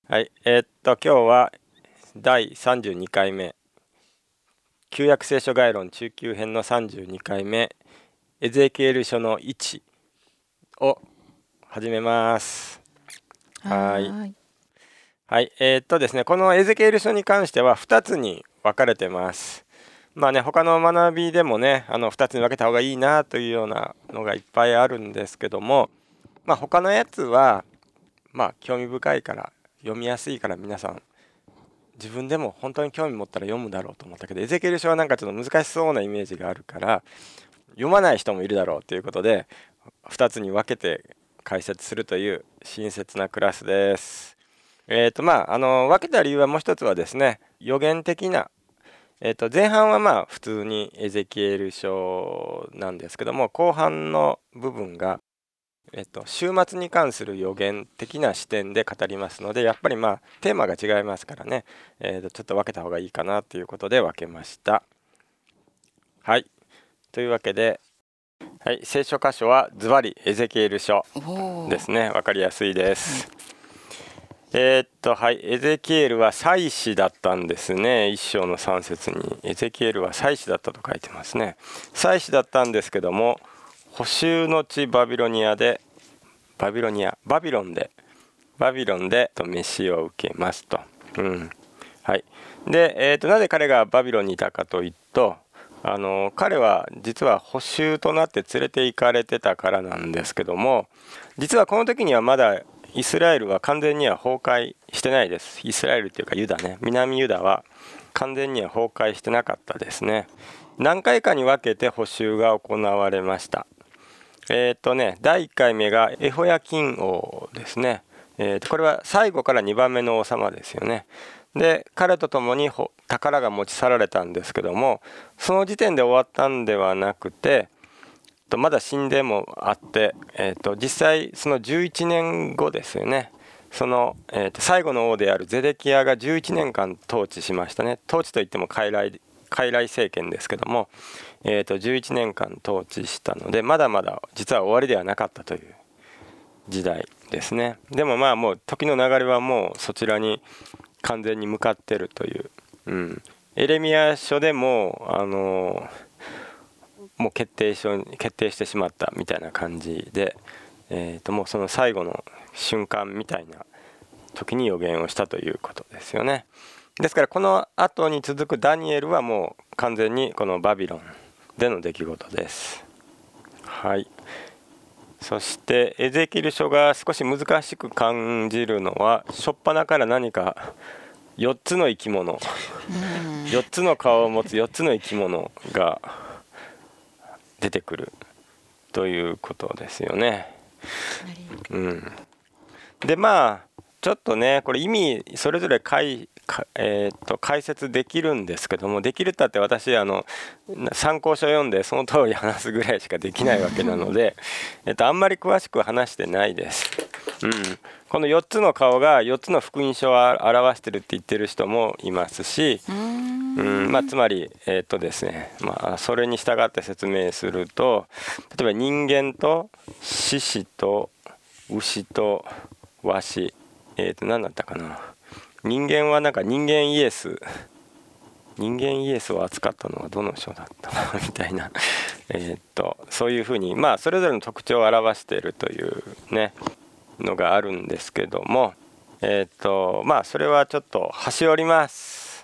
はい、今日は第32回目、旧約聖書概論中級編の32回目、エゼキエル書の1を始めます。はい。はい、ですね、このエゼキエル書に関しては2つに分かれてます。まあね、他の学びでもね、2つに分けた方がいいなというようなのがいっぱいあるんですけども、まあ他のやつは、まあ興味深いから読みやすいから皆さん自分でも本当に興味持ったら読むだろうと思ったけど、エゼキエル書はなんかちょっと難しそうなイメージがあるから読まない人もいるだろうということで2つに分けて解説するという親切なクラスです。分けた理由はもう一つはですね、予言的な、前半はまあ普通にエゼキエル書なんですけども、後半の部分が週末に関する予言的な視点で語りますので、やっぱりまあテーマが違いますからね、ちょっと分けた方がいいかなということで分けました。はい、というわけで、はい、聖書箇所はズバリエゼキエル書ですね。分かりやすいです。はい、エゼキエルは祭司だったんですね。一章の3節にエゼキエルは祭司だったと書いてますね。祭司だったんですけども、捕囚の地バビロンで召しを受けますと。はい。で、なぜ彼がバビロンにいたかというと、彼は実は捕囚となって連れて行かれてたからなんですけども、実はこの時にはまだイスラエルは完全には崩壊してないです。イスラエルっていうかユダね、南ユダは完全には崩壊してなかったですね。何回かに分けて捕囚が行われました。第1回目がエホヤキン王ですね。これは最後から2番目の王様ですよね。で、彼と共に宝が持ち去られたんですけども、その時点で終わったんではなくて、まだ神殿もあって、実際その11年後ですよね。その、最後の王であるゼデキヤが11年間統治しましたね。統治といっても傀儡政権ですけども、11年間統治したので、まだまだ実は終わりではなかったという時代ですね。でもまあもう時の流れはもうそちらに完全に向かってるという、エレミヤ書でももう決定してしまったみたいな感じで、もうその最後の瞬間みたいな時に予言をしたということですよね。ですからこの後に続くダニエルはもう完全にこのバビロンでの出来事です。はい。そしてエゼキエル書が少し難しく感じるのは、初っ端から何か4つの生き物、4つの顔を持つ4つの生き物が出てくるということですよね。でまあちょっとね、これ意味それぞれ解説できるんですけども、できるったって私参考書読んでその通り話すぐらいしかできないわけなので、あんまり詳しく話してないです。この4つの顔が4つの福音書を表してるって言ってる人もいますし、つまりですね、それに従って説明すると、例えば人間と獅子と牛とワシ、何だったかな、人間はなんか人間イエスを扱ったのはどの章だったかみたいなそういうふうにそれぞれの特徴を表しているというねのがあるんですけども、それはちょっと端折ります。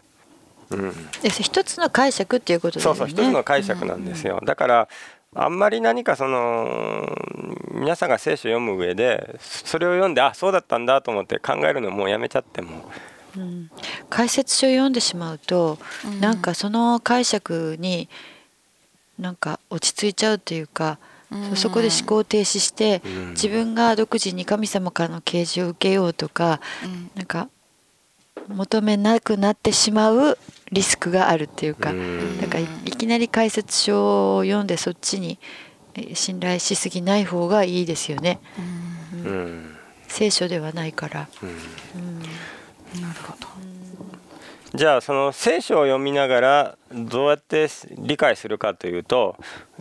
一つの解釈っていうことですよね。 そう一つの解釈なんですよ。だからあんまり何か皆さんが聖書を読む上でそれを読んでそうだったんだと思って考えるのもうやめちゃっても、 解説書を読んでしまうと、なんかその解釈になんか落ち着いちゃうっていうか、そこで思考停止して、自分が独自に神様からの啓示を受けようとか、なんか求めなくなってしまうリスクがあるっていうか、なんかいきなり解説書を読んでそっちに信頼しすぎない方がいいですよね。聖書ではないから。 なるほど。 じゃあその聖書を読みながらどうやって理解するかというと、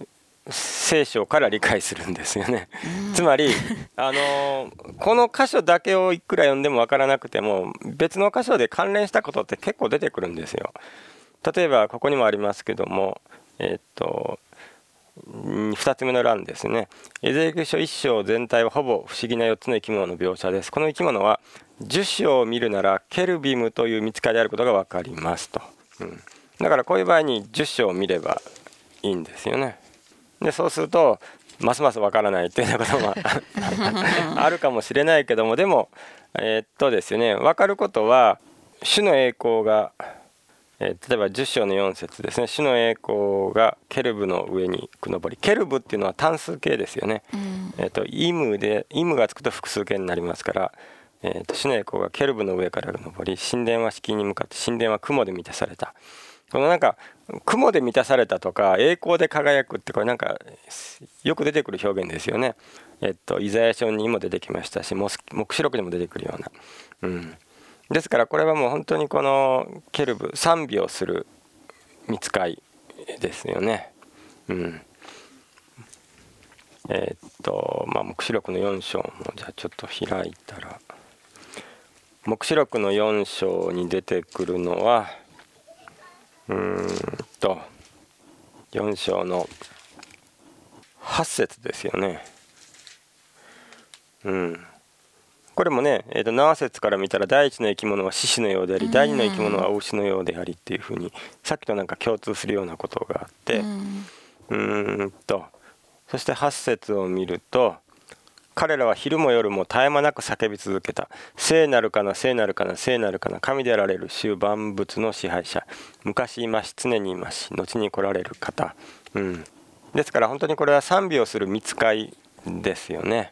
聖書から理解するんですよね。つまりこの箇所だけをいくら読んでも分からなくても別の箇所で関連したことって結構出てくるんですよ。例えばここにもありますけども、2つ目の欄ですね。エゼキエル書1章全体はほぼ不思議な4つの生き物の描写です。この生き物は10章を見るならケルビムという見つかりであることが分かりますと、だからこういう場合に10章を見ればいいんですよね。でそうするとますます分からないっていうようなこともあるかもしれないけども、でもですよね、分かることは主の栄光が例えば10章の4節ですね。主の栄光がケルブの上に上り、ケルブっていうのは単数形ですよね。イムがつくと複数形になりますから、主の栄光がケルブの上から上り、神殿は敷居に向かって、神殿は雲で満たされた。このなんか雲で満たされたとか栄光で輝くって、これなんかよく出てくる表現ですよね。イザヤ書にも出てきましたし、黙示録にも出てくるような、ですからこれはもう本当にこのケルブ賛美をする御使いですよね。黙示録の4章もじゃあちょっと開いたら、黙示録の4章に出てくるのは4章の8節ですよね。これもね、7節から見たら第一の生き物は獅子のようであり、第二の生き物は牛のようでありっていうふうにさっきとなんか共通するようなことがあって、そして8節を見ると、彼らは昼も夜も絶え間なく叫び続けた。聖なるかな、聖なるかな、聖なるかな、神であられる主万物の支配者、昔いまし、常にいまし、後に来られる方。ですから本当にこれは賛美をする御使いですよね。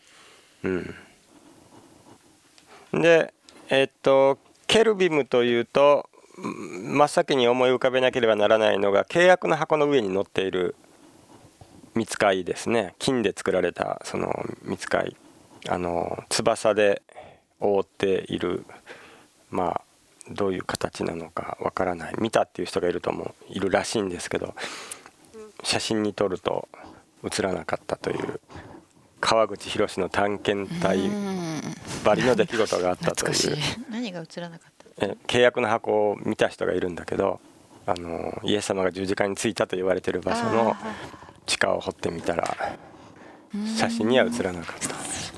でケルビムというと真っ先に思い浮かべなければならないのが契約の箱の上に乗っている御使いですね。金で作られたその御使い、翼で覆っている、どういう形なのかわからない、見たっていう人がいるらしいんですけど、写真に撮ると映らなかったという川口博の探検隊ばりの出来事があったという。 何が映らなかった？ 契約の箱を見た人がいるんだけど、イエス様が十字架についたと言われている場所の地下を掘ってみたら写真には映らなかった。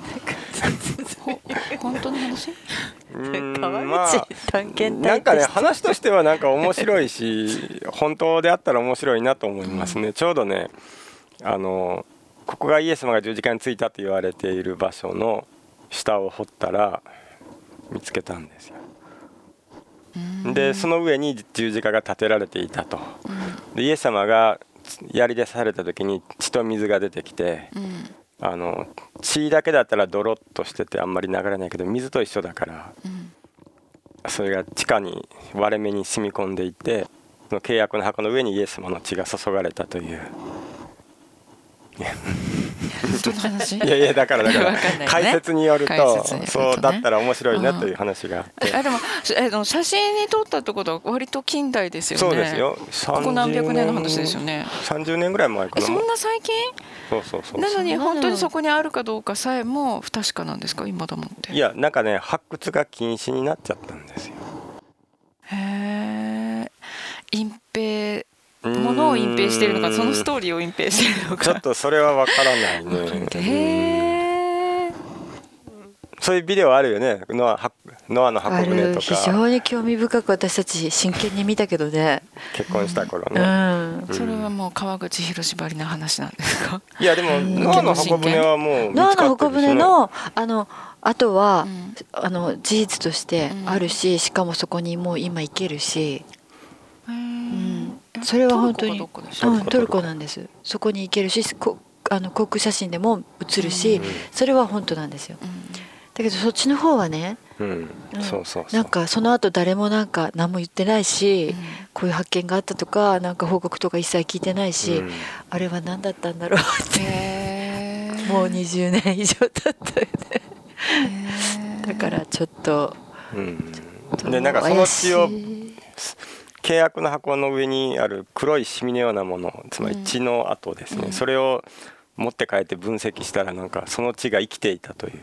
本当の話？ 川口探検隊なんかね、話としてはなんか面白いし本当であったら面白いなと思いますね。ちょうどね、ここがイエス様が十字架についたと言われている場所の下を掘ったら見つけたんですよ。でその上に十字架が立てられていたと。でイエス様が槍で刺された時に血と水が出てきて、血だけだったらドロッとしててあんまり流れないけど、水と一緒だから、それが地下に割れ目に染み込んでいて、その契約の箱の上にイエス様の血が注がれたという。いやだから解説によるとそうだったら面白いなという話があって、 でも写真に撮ったってことは割と近代ですよね。 そうですよ。 ここ何百年の話ですよね。 30年ぐらい前かな。 そんな最近？ そうなのに本当にそこにあるかどうかさえも不確かなんですか、今だもんって。 いやなんかね、発掘が禁止になっちゃったんですよ。 へえ。隠蔽、ものを隠蔽しているのか、そのストーリーを隠蔽しているのか、 ちょっとそれは分からないね。 へえ。 そういうビデオあるよね。ノアの箱舟とか。 非常に興味深く私たち真剣に見たけどね。 結婚した頃ね。 それはもう川口博ばりな話なんですか？ いやでもノアの箱舟はもうノアの箱舟のあとは、事実としてあるし、しかもそこにもう今行けるし、それは本当にトルコなんです。そこに行けるし、航空写真でも写るし、それは本当なんですよ。だけどそっちの方はね、なんかその後誰もなんか何も言ってないし、こういう発見があったとかなんか報告とか一切聞いてないし、あれは何だったんだろうってもう20年以上経ったよね。だからちょっとでなんかその血を契約の箱の上にある黒いシミのようなもの、つまり血の跡ですね、それを持って帰って分析したらなんかその血が生きていたという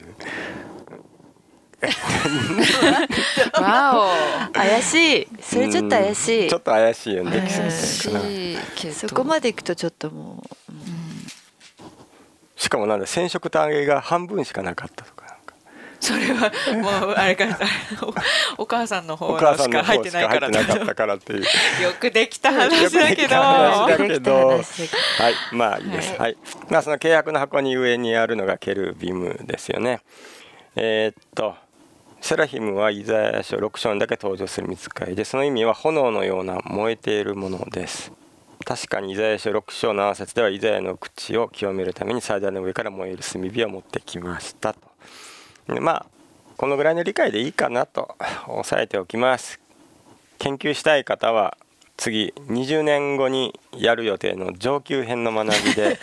わお怪しい。それちょっと怪しい。 ちょっと怪しいよね。 怪しいけどそこまでいくとちょっともう、 しかもなんだ染色体が半分しかなかったとか、なんかそれはもうあれかお母さんの方お母さんのしか入っ方しか入てないからってなかったからっていうよくできた話だけど話だけできたど、はい、 話まあいいです。はい、まあその契約の箱に上にあるのがケルビムですよね。セラヒムはイザヤ書6章にだけ登場する御使いで、その意味は炎のような燃えているものです。確かにイザヤ書6章7節ではイザヤの口を清めるために祭壇の上から燃える炭火を持ってきましたと。でまあこのぐらいの理解でいいかなと押さえておきます。研究したい方は次20年後にやる予定の上級編の学びで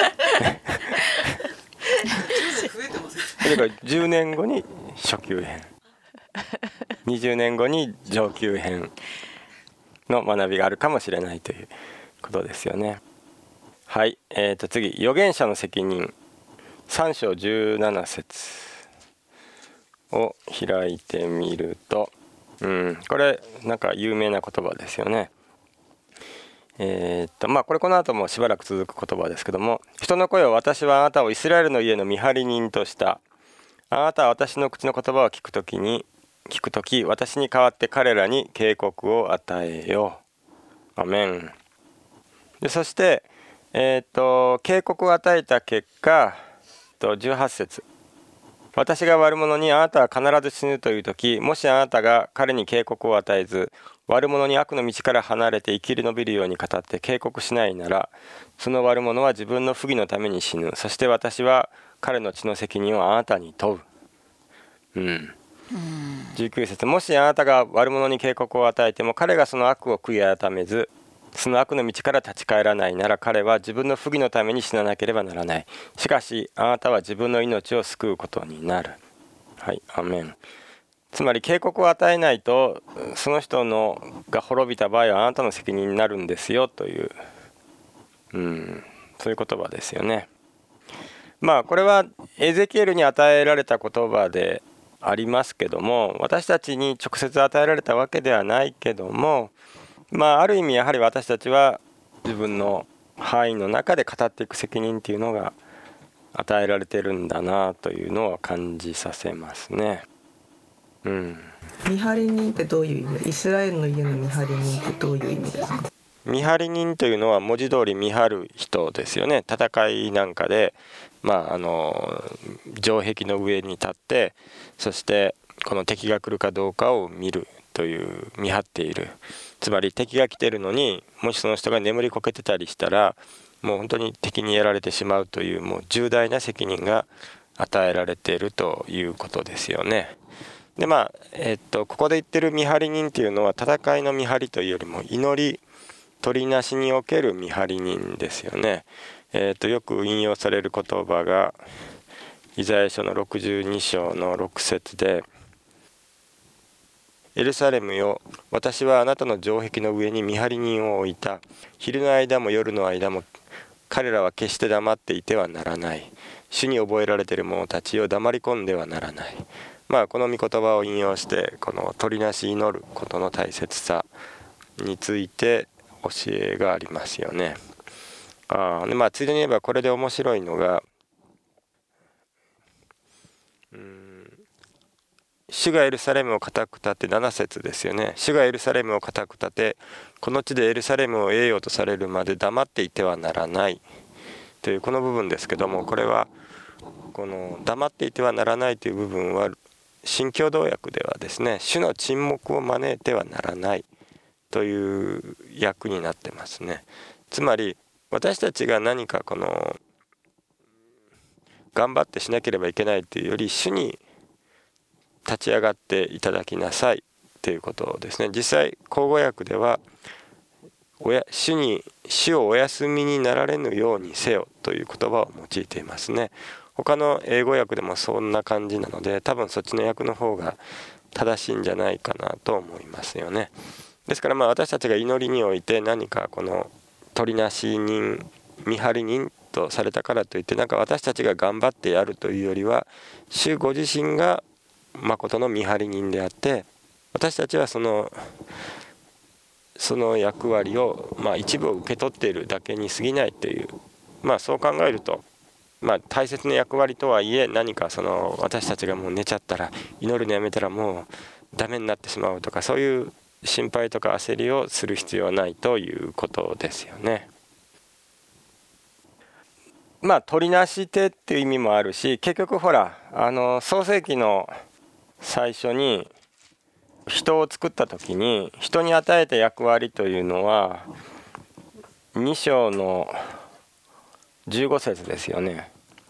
それから10年後に初級編20年後に上級編の学びがあるかもしれないということですよね。はい、次預言者の責任3章17節を開いてみると、これなんか有名な言葉ですよね。まあこれこの後もしばらく続く言葉ですけども、人の声を私はあなたをイスラエルの家の見張り人とした。あなたは私の口の言葉を聞くとき私に代わって彼らに警告を与えよう。アメン。でそして、警告を与えた結果18節、私が悪者にあなたは必ず死ぬというとき、もしあなたが彼に警告を与えず悪者に悪の道から離れて生き延びるように語って警告しないなら、その悪者は自分の不義のために死ぬ。そして私は彼の血の責任をあなたに問う。19節、もしあなたが悪者に警告を与えても彼がその悪を悔い改めずその悪の道から立ち返らないなら、彼は自分の不義のために死ななければならない。しかしあなたは自分の命を救うことになる。はい、アメン。つまり警告を与えないとその人のが滅びた場合はあなたの責任になるんですよという、そういう言葉ですよね。まあこれはエゼキエルに与えられた言葉でありますけども、私たちに直接与えられたわけではないけども、まあある意味やはり私たちは自分の範囲の中で語っていく責任っていうのが与えられてるんだなというのを感じさせますね。 見張り人ってどういう意味？イスラエルの家の見張り人ってどういう意味ですか？ 見張り人というのは文字通り見張る人ですよね。戦いなんかで、城壁の上に立って、そしてこの敵が来るかどうかを見るという見張っている。つまり敵が来てるのにもしその人が眠りこけてたりしたらもう本当に敵にやられてしまうというもう重大な責任が与えられているということですよね。でここで言ってる見張り人っていうのは戦いの見張りというよりも祈り取りなしにおける見張り人ですよね。よく引用される言葉がイザヤ書の62章の6節で、エルサレムよ、私はあなたの城壁の上に見張り人を置いた。昼の間も夜の間も彼らは決して黙っていてはならない。主に覚えられている者たちを黙り込んではならない。この御言葉を引用してこの取りなし祈ることの大切さについて教えがありますよね。ついでに言えばこれで面白いのが、主がエルサレムを固く立て7節ですよね。主がエルサレムを固く立てこの地でエルサレムを得ようとされるまで黙っていてはならないというこの部分ですけども、これはこの黙っていてはならないという部分は新共同訳ではですね、主の沈黙を招いてはならないという訳になってますね。つまり私たちが何かこの頑張ってしなければいけないというより、主に立ち上がっていただきなさいということですね。実際口語訳では主をお休みになられぬようにせよという言葉を用いていますね。他の英語訳でもそんな感じなので、多分そっちの訳の方が正しいんじゃないかなと思いますよね。 ですから私たちが祈りにおいて何かこの取りなし人見張り人とされたからといって私たちが頑張ってやるというよりは、主ご自身が誠の見張り人であって、私たちはその役割を一部を受け取っているだけに過ぎないという、そう考えると大切な役割とはいえ、何か私たちがもう寝ちゃったら、祈るのやめたらもうダメになってしまうとか、そういう心配とか焦りをする必要はないということですよね。取りなし手っていう意味もあるし、結局ほら創世記の最初に人を作った時に人に与えた役割というのは2章の15節ですよね。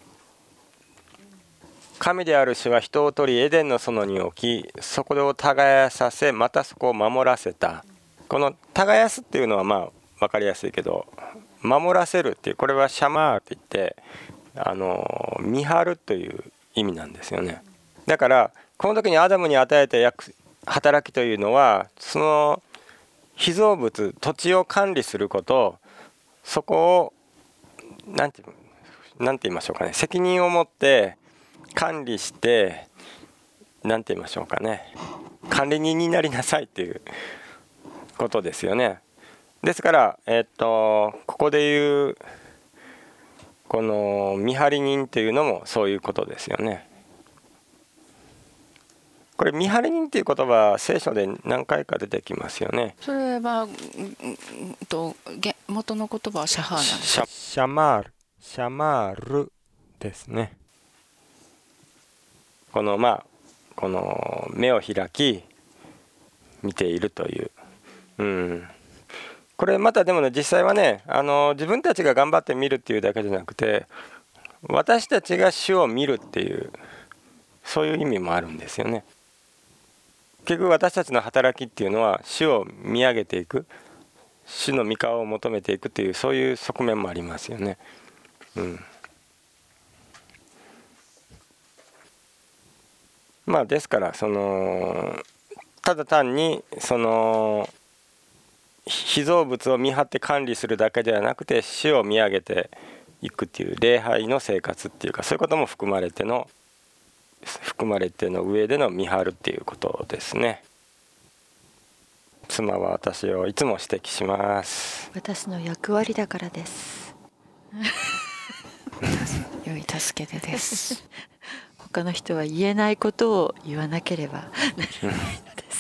神である主は人を取りエデンの園に置き、そこを耕させ、またそこを守らせた。この耕すっていうのは分かりやすいけど、守らせるっていう、これはシャマーって言って見張るという意味なんですよね。だからこの時にアダムに与えた働きというのは、その被造物、土地を管理すること、そこをなんて言いましょうかね、責任を持って管理して、なんて言いましょうかね、管理人になりなさいっていうことですよね。ですからここでいうこの見張り人っていうのもそういうことですよね。これ見張り人っていう言葉、聖書で何回か出てきますよね。 それは元の言葉はシャハーなんですか？ シャマールですね。この目を開き見ているという、これまたでもね、実際はね自分たちが頑張って見るっていうだけじゃなくて、私たちが主を見るっていう、そういう意味もあるんですよね。結局私たちの働きっていうのは主を見上げていく、主の御顔を求めていくっていう、そういう側面もありますよね。ですからただ単に被造物を見張って管理するだけではなくて、主を見上げていくっていう礼拝の生活っていうか、そういうことも含まれての上での見張るっていうことですね。妻は私をいつも指摘します。 私の役割だからです。 良い助け手です。 他の人は言えないことを言わなければならないのです。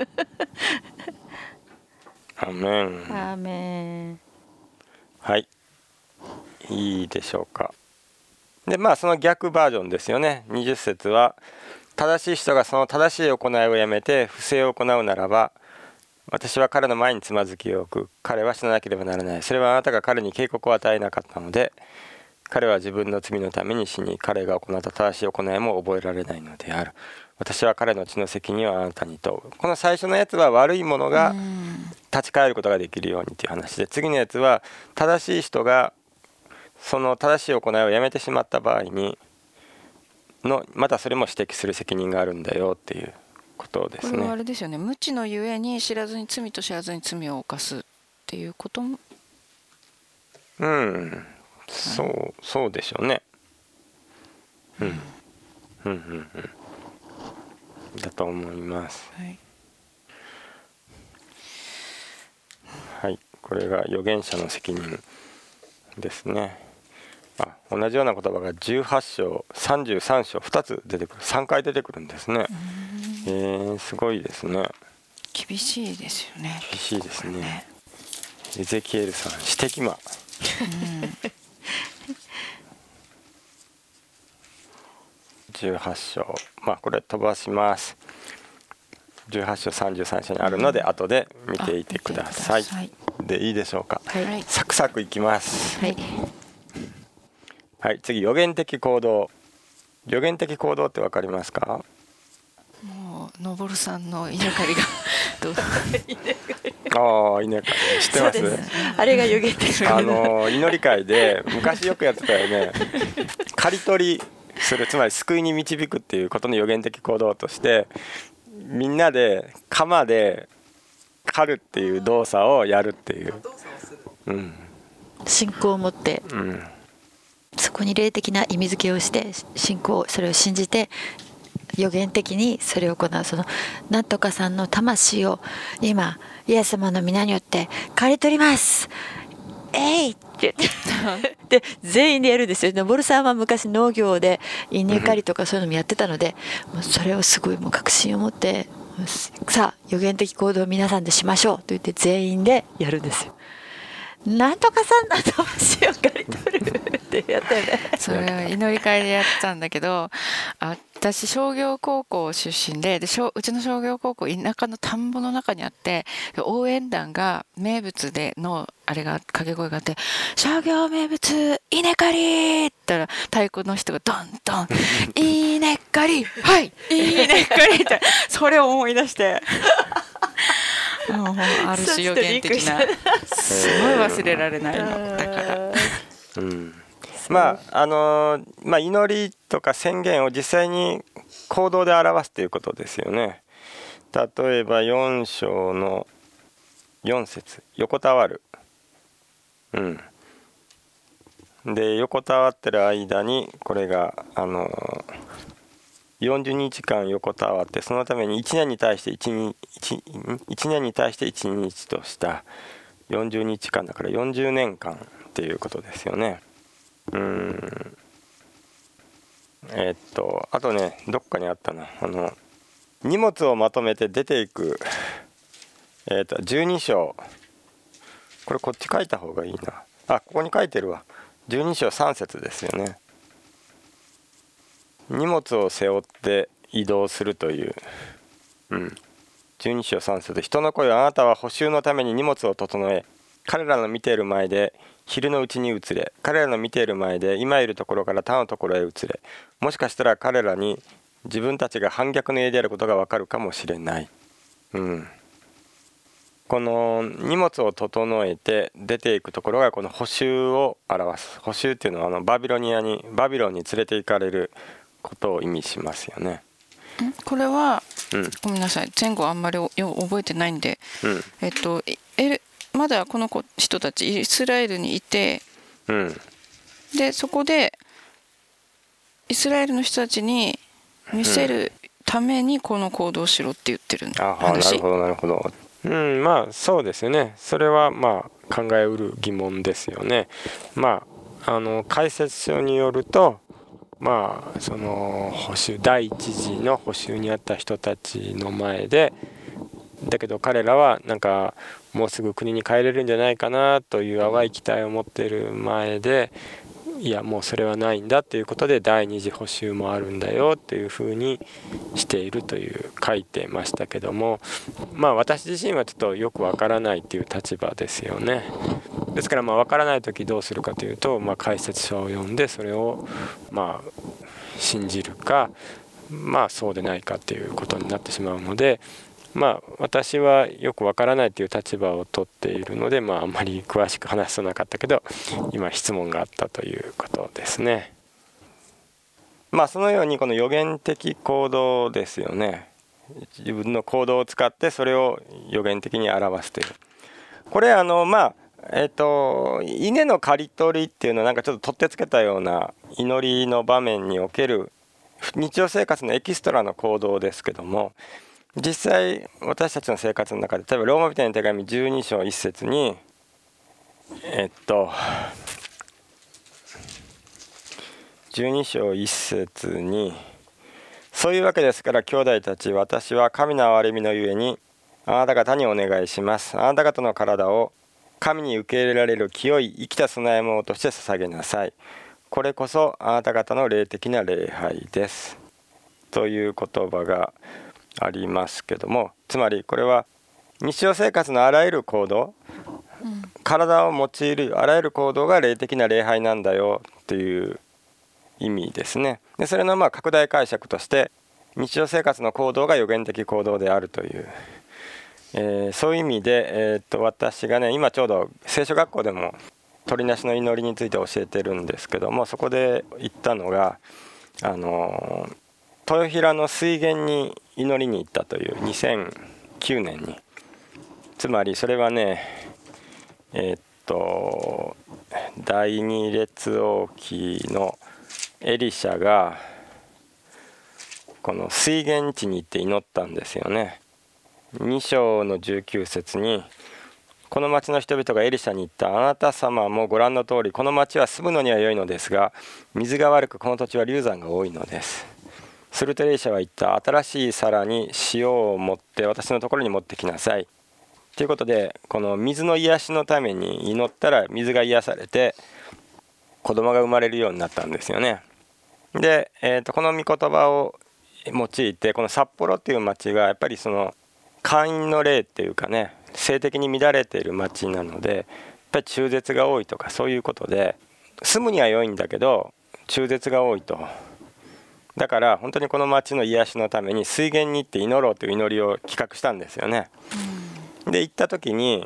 アーメン。 アーメン。 はい、いいでしょうか。でその逆バージョンですよね。20節は、正しい人がその正しい行いをやめて不正を行うならば、私は彼の前につまずきを置く。彼は死ななければならない。それはあなたが彼に警告を与えなかったので、彼は自分の罪のために死に、彼が行った正しい行いも覚えられないのである。私は彼の血の責任をあなたに問う。この最初のやつは悪いものが立ち返ることができるようにという話で、次のやつは正しい人がその正しい行いをやめてしまった場合にまたそれも指摘する責任があるんだよっていうことですね。 これはあれですよね、無知のゆえに罪と知らずに罪を犯すっていうことも、 そうでしょうね。だと思います。はい、これが預言者の責任ですね。同じような言葉が18章33章2つ出てくる、3回出てくるんですね。すごいですね。 厳しいですよね。 厳しいですね。エゼキエルさん指摘魔。18章、これ飛ばします。18章33章にあるので、後で見ていてください。でいいでしょうか。サクサクいきます。はい、次、予言的行動。予言的行動って分かりますか？ もうのぼるさんの稲刈りがどう稲刈り知ってます？ あれが予言的行動。 祈り会で昔よくやってたよね。刈り取りする、つまり救いに導くっていうことの予言的行動として、みんなで鎌で刈狩るっていう動作をやるっていう、うん、 信仰を持って、 うん、 そこに霊的な意味付けをして信仰、それを信じて予言的にそれを行う。そのなんとかさんの魂を今イエス様の皆によって刈り取ります、えいってで全員でやるんですよ。登さんは昔農業で稲刈りとかそういうのもやってたので、もうそれをすごいもう確信を持って、さあ予言的行動を皆さんでしましょうと言って全員でやるんですよ。なんとかさんの魂を刈り取るってやったよね。 それは祈り会でやったんだけど、私商業高校出身で、うちの商業高校田舎の田んぼの中にあって、応援団が名物でのあれが掛け声があって、商業名物稲刈りって言ったら太鼓の人がドンドン稲刈りはい稲刈りってそれを思い出してある種予言的な、すごい忘れられないのだから、 うん、まあ祈りとか宣言を実際に行動で表すということですよね。例えば4章の4節、横たわる、うん、で横たわってる間にこれが40日間横たわって、そのために1年に対して1日とした40日間だから40年間っていうことですよね。あとね、どっかにあったな、荷物をまとめて出ていく、12章、これこっち書いた方がいいな、ここに書いてるわ、12章3節ですよね。荷物を背負って移動するという、12章3節、人の声を、あなたは補修のために荷物を整え、彼らの見ている前で昼のうちに移れ、彼らの見ている前で今いるところから他のところへ移れ、もしかしたら彼らに自分たちが反逆の家であることがわかるかもしれない、この荷物を整えて出ていくところがこの補修を表す。補修っていうのはバビロンに連れて行かれることを意味しますよね。 これは、ごめんなさい、前後あんまり覚えてないんで、まだこの人たちイスラエルにいて、でそこでイスラエルの人たちに見せるためにこの行動をしろって言ってる話。 なるほど、まあそうですよね。それはまあ考えうる疑問ですよね。解説書によると、その補修、第一次の補修にあった人たちの前で、だけど彼らはなんかもうすぐ国に帰れるんじゃないかなという淡い期待を持っている前で、いやもうそれはないんだということで第二次補修もあるんだよというふうにしているという書いてましたけども、私自身はちょっとよくわからないという立場ですよね。ですからわからない時どうするかというと、解説書を読んでそれを信じるか、そうでないかということになってしまうので、私はよくわからないという立場を取っているので、あんまり詳しく話さなかったけど、今質問があったということですね。そのようにこの予言的行動ですよね。自分の行動を使ってそれを予言的に表している。これ稲の刈り取りっていうのはなんかちょっと取ってつけたような祈りの場面における日常生活のエキストラの行動ですけども、実際私たちの生活の中で、例えばローマ人への手紙12章1節に12章1節に、そういうわけですから兄弟たち、私は神の憐れみのゆえにあなた方にお願いします。あなた方の体を神に受け入れられる清い生きた供え物として捧げなさい。これこそあなた方の霊的な礼拝です、という言葉がありますけども、つまりこれは日常生活のあらゆる行動、体を用いるあらゆる行動が霊的な礼拝なんだよという意味ですね。でそれの拡大解釈として日常生活の行動が予言的行動であるという、そういう意味で、私がね今ちょうど聖書学校でも鳥なしの祈りについて教えてるんですけども、そこで言ったのが豊平の水源に祈りに行ったという2009年につまりそれはね第二列王記のエリシャがこの水源地に行って祈ったんですよね。2章の19節に、この町の人々がエリシャに言った。あなた様もご覧の通り、この町は住むのには良いのですが、水が悪くこの土地は流産が多いのです。するとエリシャは言った。新しい皿に塩を持って私のところに持ってきなさい。ということで、この水の癒しのために祈ったら水が癒されて子供が生まれるようになったんですよね。で、この御言葉を用いて、この札幌っていう町がやっぱりその姦淫の例っていうかね、性的に乱れている町なので、やっぱり中絶が多いとかそういうことで、住むには良いんだけど中絶が多いと。だから本当にこの町の癒しのために水源に行って祈ろうという祈りを企画したんですよね。で行った時に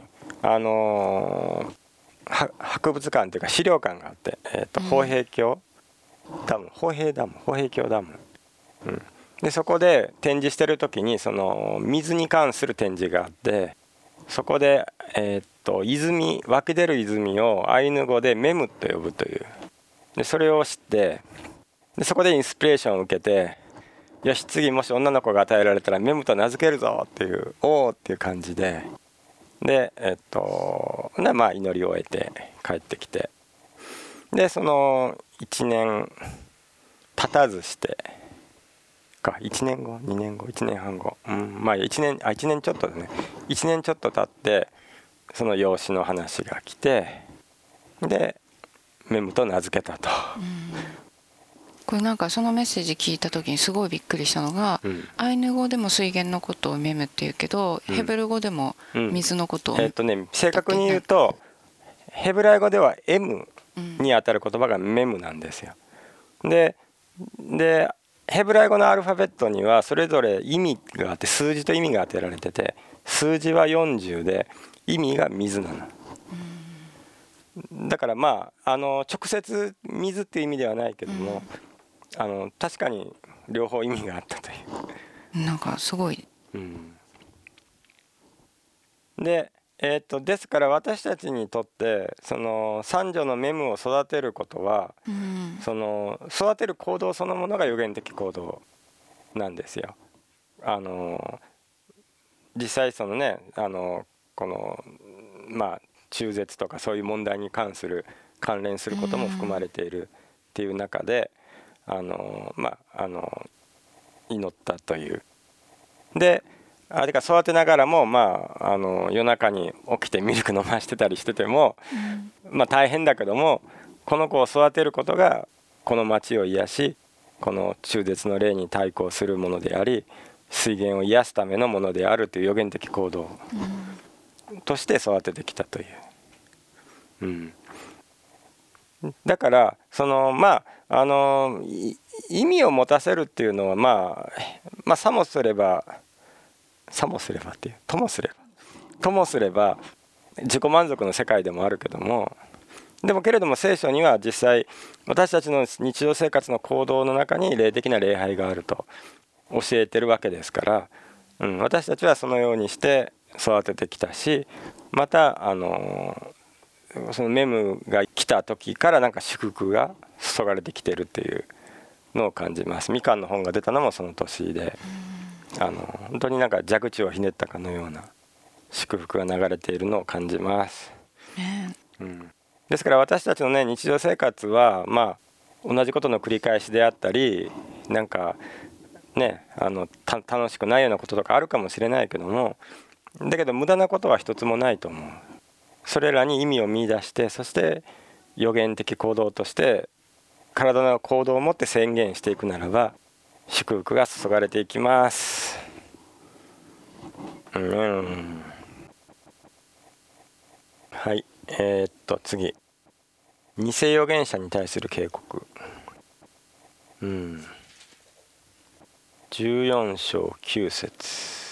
博物館というか資料館があって、豊平峡ダム、豊平峡ダム、でそこで展示してる時にその水に関する展示があって、そこで、泉、湧き出る泉をアイヌ語でメムと呼ぶという。でそれを知って、でそこでインスピレーションを受けて、よし次もし女の子が与えられたらメムと名付けるぞっていう、おーっていう感じで、でまあ祈りを終えて帰ってきて、でその1年経たずしてか、1年後2年後1年半後、まあ1年ちょっとでね、1年ちょっと経ってその養子の話が来て、でメムと名付けたと。 これなんかそのメッセージ聞いた時にすごいびっくりしたのが、アイヌ語でも水源のことをメムっていうけど、ヘブル語でも水のことを、 正確に言うとヘブライ語では M にあたる言葉がメムなんですよ。でヘブライ語のアルファベットにはそれぞれ意味があって、数字と意味が当てられてて、数字は40で意味が水なの。だからまあ直接水っていう意味ではないけども、確かに両方意味があったという。 なんかすごい。 でですから私たちにとってその三女のメムを育てることは、その育てる行動そのものが予言的行動なんですよ。実際そのねこのまあ中絶とかそういう問題に関連することも含まれているっていう中で、祈ったという。であれか育てながらも、夜中に起きてミルク飲ましてたりしてても、大変だけども、この子を育てることがこの町を癒し、この中絶の霊に対抗するものであり、水源を癒すためのものであるという予言的行動として育ててきたという。だからその意味を持たせるっていうのはともすれば自己満足の世界でもあるけども、でもけれども聖書には実際私たちの日常生活の行動の中に霊的な礼拝があると教えてるわけですから、私たちはそのようにして育ててきたし、またそのメムが来た時からなんか祝福が注がれてきてるっていうのを感じます。みかんの本が出たのもその年で、本当になんか蛇口をひねったかのような祝福が流れているのを感じます。ですから私たちのね日常生活は同じことの繰り返しであったり、なんかね楽しくないようなこととかあるかもしれないけども、だけど無駄なことは一つもないと思う。それらに意味を見出して、そして予言的行動として体の行動を持って宣言していくならば祝福が注がれていきます。はい、次、偽預言者に対する警告。14章9節。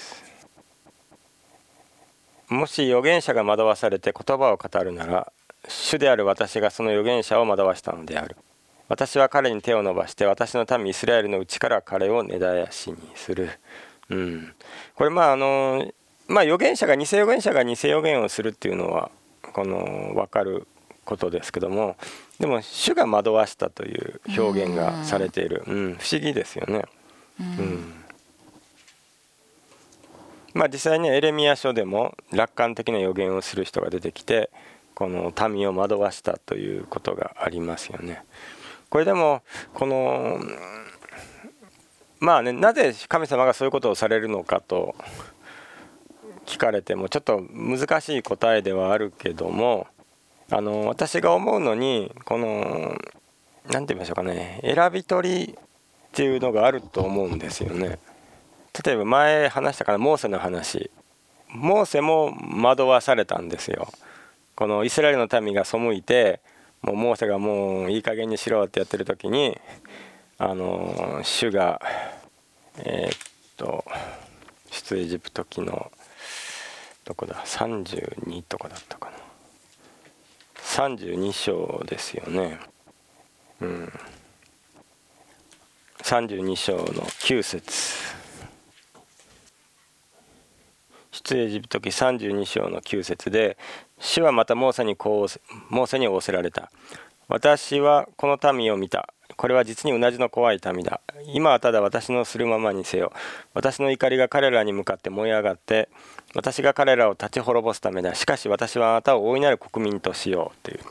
もし預言者が惑わされて言葉を語るなら、主である私がその預言者を惑わしたのである。私は彼に手を伸ばして私の民イスラエルのうちから彼を根絶やしにする。これまあ預言者が偽預言者が偽預言をするっていうのは分かることですけども、でも主が惑わしたという表現がされている、不思議ですよね。まあ実際にエレミヤ書でも楽観的な預言をする人が出てきて、この民を惑わしたということがありますよね。これでもまあね、なぜ神様がそういうことをされるのかと聞かれてもちょっと難しい答えではあるけども、私が思うのになんて言いましょうかね、選び取りっていうのがあると思うんですよね。例えば前話したかな、モーセの話。モーセも惑わされたんですよ。このイスラエルの民が背いて、もうモーセがもういい加減にしろってやってる時に主が出エジプト記のどこだ、32とかだったかな、32章ですよね。32章の9節、出エジプト記32章の9節で、主はまたモーセに仰せられた。私はこの民を見た。これは実にうなじの怖い民だ。今はただ私のするままにせよ。私の怒りが彼らに向かって燃え上がって、私が彼らを立ち滅ぼすためだ。しかし私はあなたを大いなる国民としようという、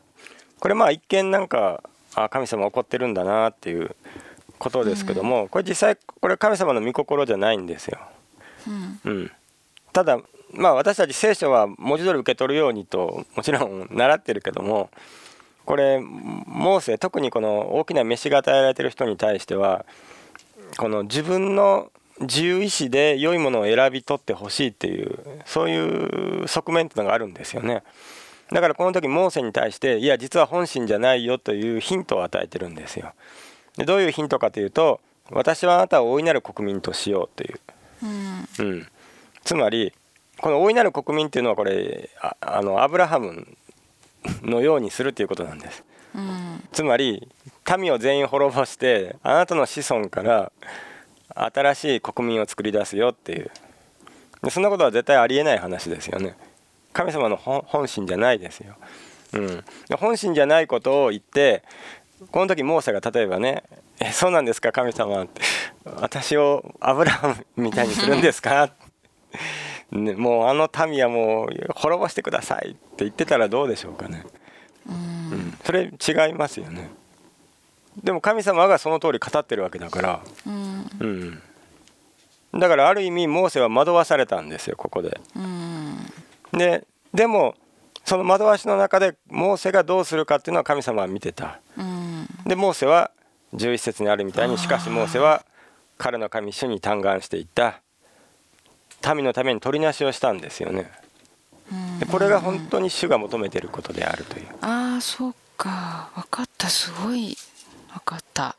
これまあ一見なんか神様怒ってるんだなっていうことですけども、これ実際これ神様の御心じゃないんですよ。ただまあ私たち聖書は文字通り受け取るようにともちろん習ってるけども、これモーセ、特にこの大きな召しが与えられている人に対しては、この自分の自由意志で良いものを選び取ってほしいっていう、そういう側面っていうのがあるんですよね。だからこの時モーセに対して、いや実は本心じゃないよというヒントを与えてるんですよ。でどういうヒントかというと、私はあなたを大いなる国民としようという、つまりこの大いなる国民っていうのはこれアブラハムのようにするということなんです。つまり民を全員滅ぼしてあなたの子孫から新しい国民を作り出すよっていう、でそんなことは絶対ありえない話ですよね。神様の本心じゃないですよ。本心じゃないことを言って、この時モーセが例えばね、そうなんですか神様って、私をアブラハムみたいにするんですかね、もうあの民はもう滅ぼしてくださいって言ってたらどうでしょうかね。それ違いますよね。でも神様がその通り語ってるわけだから、だからある意味モーセは惑わされたんですよここで。でもその惑わしの中でモーセがどうするかっていうのは神様は見てた。でモーセは11節にあるみたいに、しかしモーセは彼の神主に嘆願していった。民のために取りなしをしたんですよね。でこれが本当に主が求めていることであるという。 そうか、分かった、すごい分かった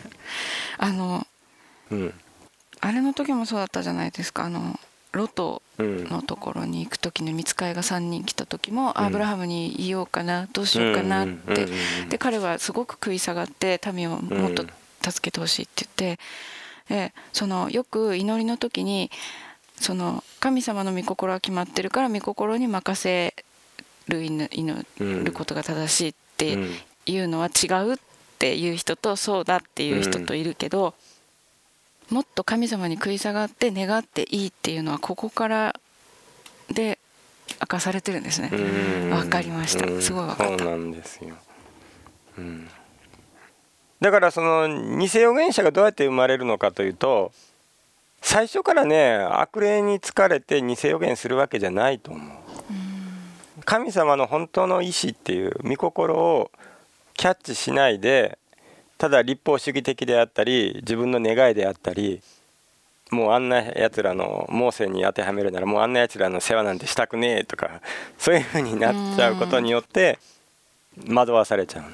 あれの時もそうだったじゃないですか。ロトのところに行く時に見つかいが3人来た時も、アブラハムに言おうかな、どうしようかなって、で彼はすごく食い下がって民をもっと助けてほしいって言って、でよく祈りの時に神様の御心は決まってるから御心に任せる祈ることが正しいっていうのは違うっていう人と、そうだっていう人といるけど、もっと神様に食い下がって願っていいっていうのはここからで明かされてるんですね。わかりました。すごいわかった。 そうなんですよ。だからその偽預言者がどうやって生まれるのかというと、最初からね悪霊に疲れて偽預言するわけじゃないと思う。神様の本当の意志っていう御心をキャッチしないで、ただ立法主義的であったり自分の願いであったり、もうあんなやつらのモーセに当てはめるならもうあんなやつらの世話なんてしたくねえとか、そういう風になっちゃうことによって惑わされちゃう。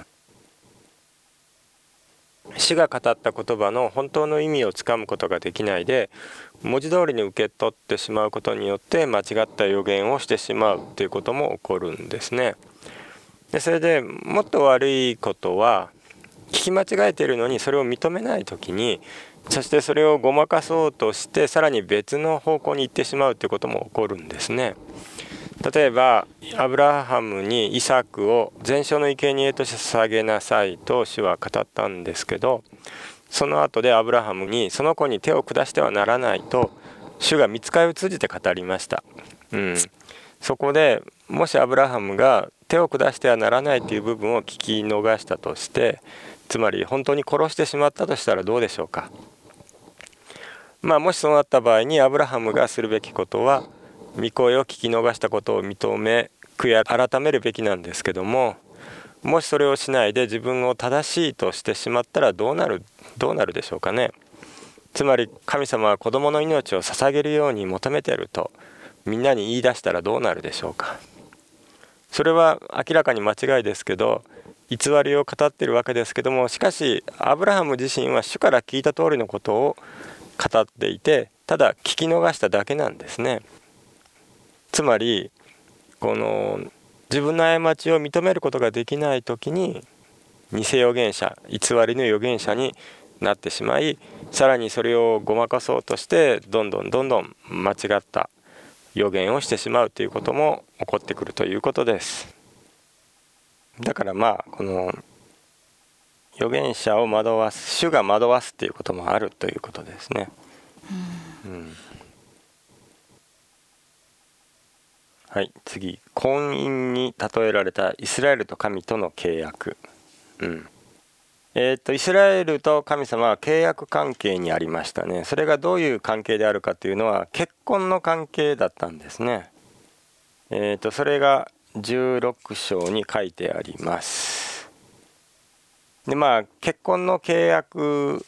主が語った言葉の本当の意味をつかむことができないで、文字通りに受け取ってしまうことによって間違った予言をしてしまうということも起こるんですね。でそれでもっと悪いことは、聞き間違えているのにそれを認めないときにそしてそれをごまかそうとしてさらに別の方向に行ってしまうということも起こるんですね。例えばアブラハムにイサクを全焼の生贄として捧げなさいと主は語ったんですけど、その後でアブラハムにその子に手を下してはならないと主が御使いを通じて語りました。そこでもしアブラハムが手を下してはならないという部分を聞き逃したとして、つまり本当に殺してしまったとしたらどうでしょうか。もしそうなった場合にアブラハムがするべきことは御声を聞き逃したことを認め悔い改めるべきなんですけども、もしそれをしないで自分を正しいとしてしまったらどうなるでしょうかね。つまり神様は子供の命を捧げるように求めているとみんなに言い出したらどうなるでしょうか。それは明らかに間違いですけど、偽りを語っているわけですけども、しかしアブラハム自身は主から聞いた通りのことを語っていて、ただ聞き逃しただけなんですね。つまりこの自分の過ちを認めることができない時に偽預言者、偽りの預言者になってしまい、さらにそれをごまかそうとしてどんどん間違った預言をしてしまうということも起こってくるということです。だからこの預言者を惑わす、主が惑わすということもあるということですね。はい、次、婚姻に例えられたイスラエルと神との契約。イスラエルと神様は契約関係にありましたね。それがどういう関係であるかというのは結婚の関係だったんですね。それが16章に書いてあります。で結婚の契約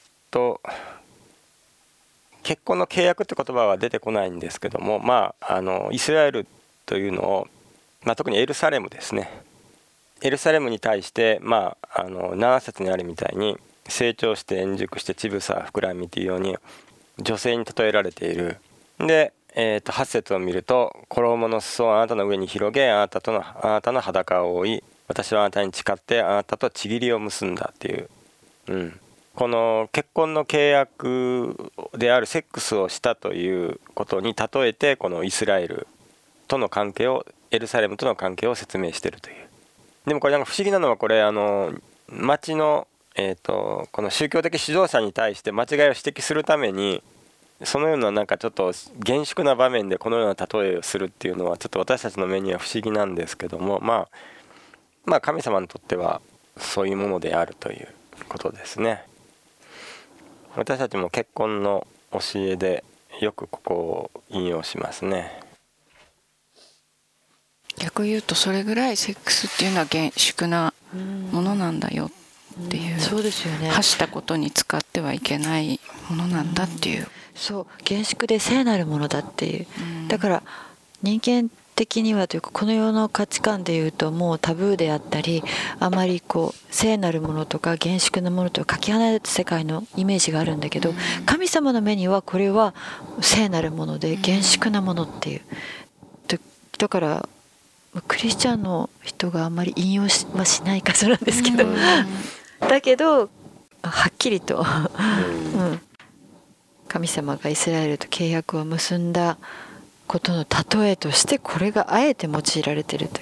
って言葉は出てこないんですけども、イスラエルというのを、特にエルサレムですね。エルサレムに対して7節にあるみたいに成長して円熟して乳房膨らみというように女性に例えられている。で、8節を見ると、衣の裾をあなたの上に広げ、あなたの裸を覆い、私はあなたに誓ってあなたと契りを結んだっていう、この結婚の契約であるセックスをしたということに例えて、このイスラエルとの関係を、エルサレムとの関係を説明しているという。でもこれ不思議なのは、これ町の、この宗教的指導者に対して間違いを指摘するために、そのようなちょっと厳粛な場面でこのような例えをするっていうのはちょっと私たちの目には不思議なんですけども、神様にとってはそういうものであるということですね。私たちも結婚の教えでよくここを引用しますね。 逆言うと、それぐらいセックスっていうのは厳粛なものなんだよっていう、 そうですよね。 発したことに使ってはいけないものなんだっていう、 そう、厳粛で聖なるものだっていう、だから人間的にはというか、この世の価値観でいうともうタブーであったり、あまり聖なるものとか厳粛なものとかかけ離れた世界のイメージがあるんだけど、神様の目にはこれは聖なるもので厳粛なものっていう、だからクリスチャンの人があんまり引用はしない箇所なんですけど、だけどはっきりと神様がイスラエルと契約を結んだことの例えとしてこれがあえて用いられているという、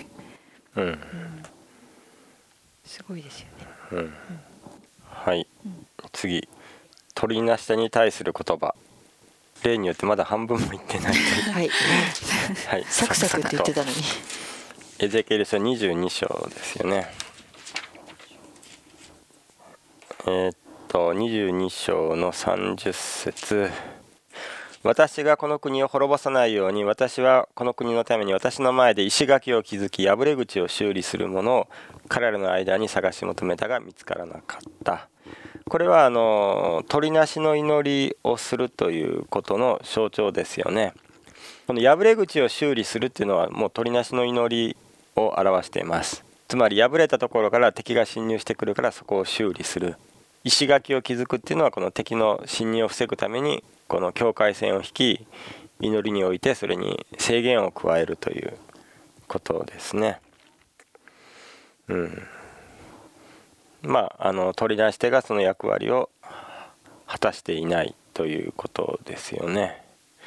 すごいですよね。 はい、次、取りなしに対する言葉。例によってまだ半分も言ってないはい、はい、サクサクって言ってたのに。 エゼキエル書22章ですよね。22章の30節、私がこの国を滅ぼさないように、私はこの国のために私の前で石垣を築き、破れ口を修理する者を彼らの間に探し求めたが見つからなかった。これは取りなしの祈りをするということの象徴ですよね。この破れ口を修理するっていうのはもう取りなしの祈りを表しています。つまり破れたところから敵が侵入してくるからそこを修理する。石垣を築くっていうのはこの敵の侵入を防ぐためにこの境界線を引き、祈りにおいてそれに制限を加えるということですね。取り出し手がその役割を果たしていないということですよね。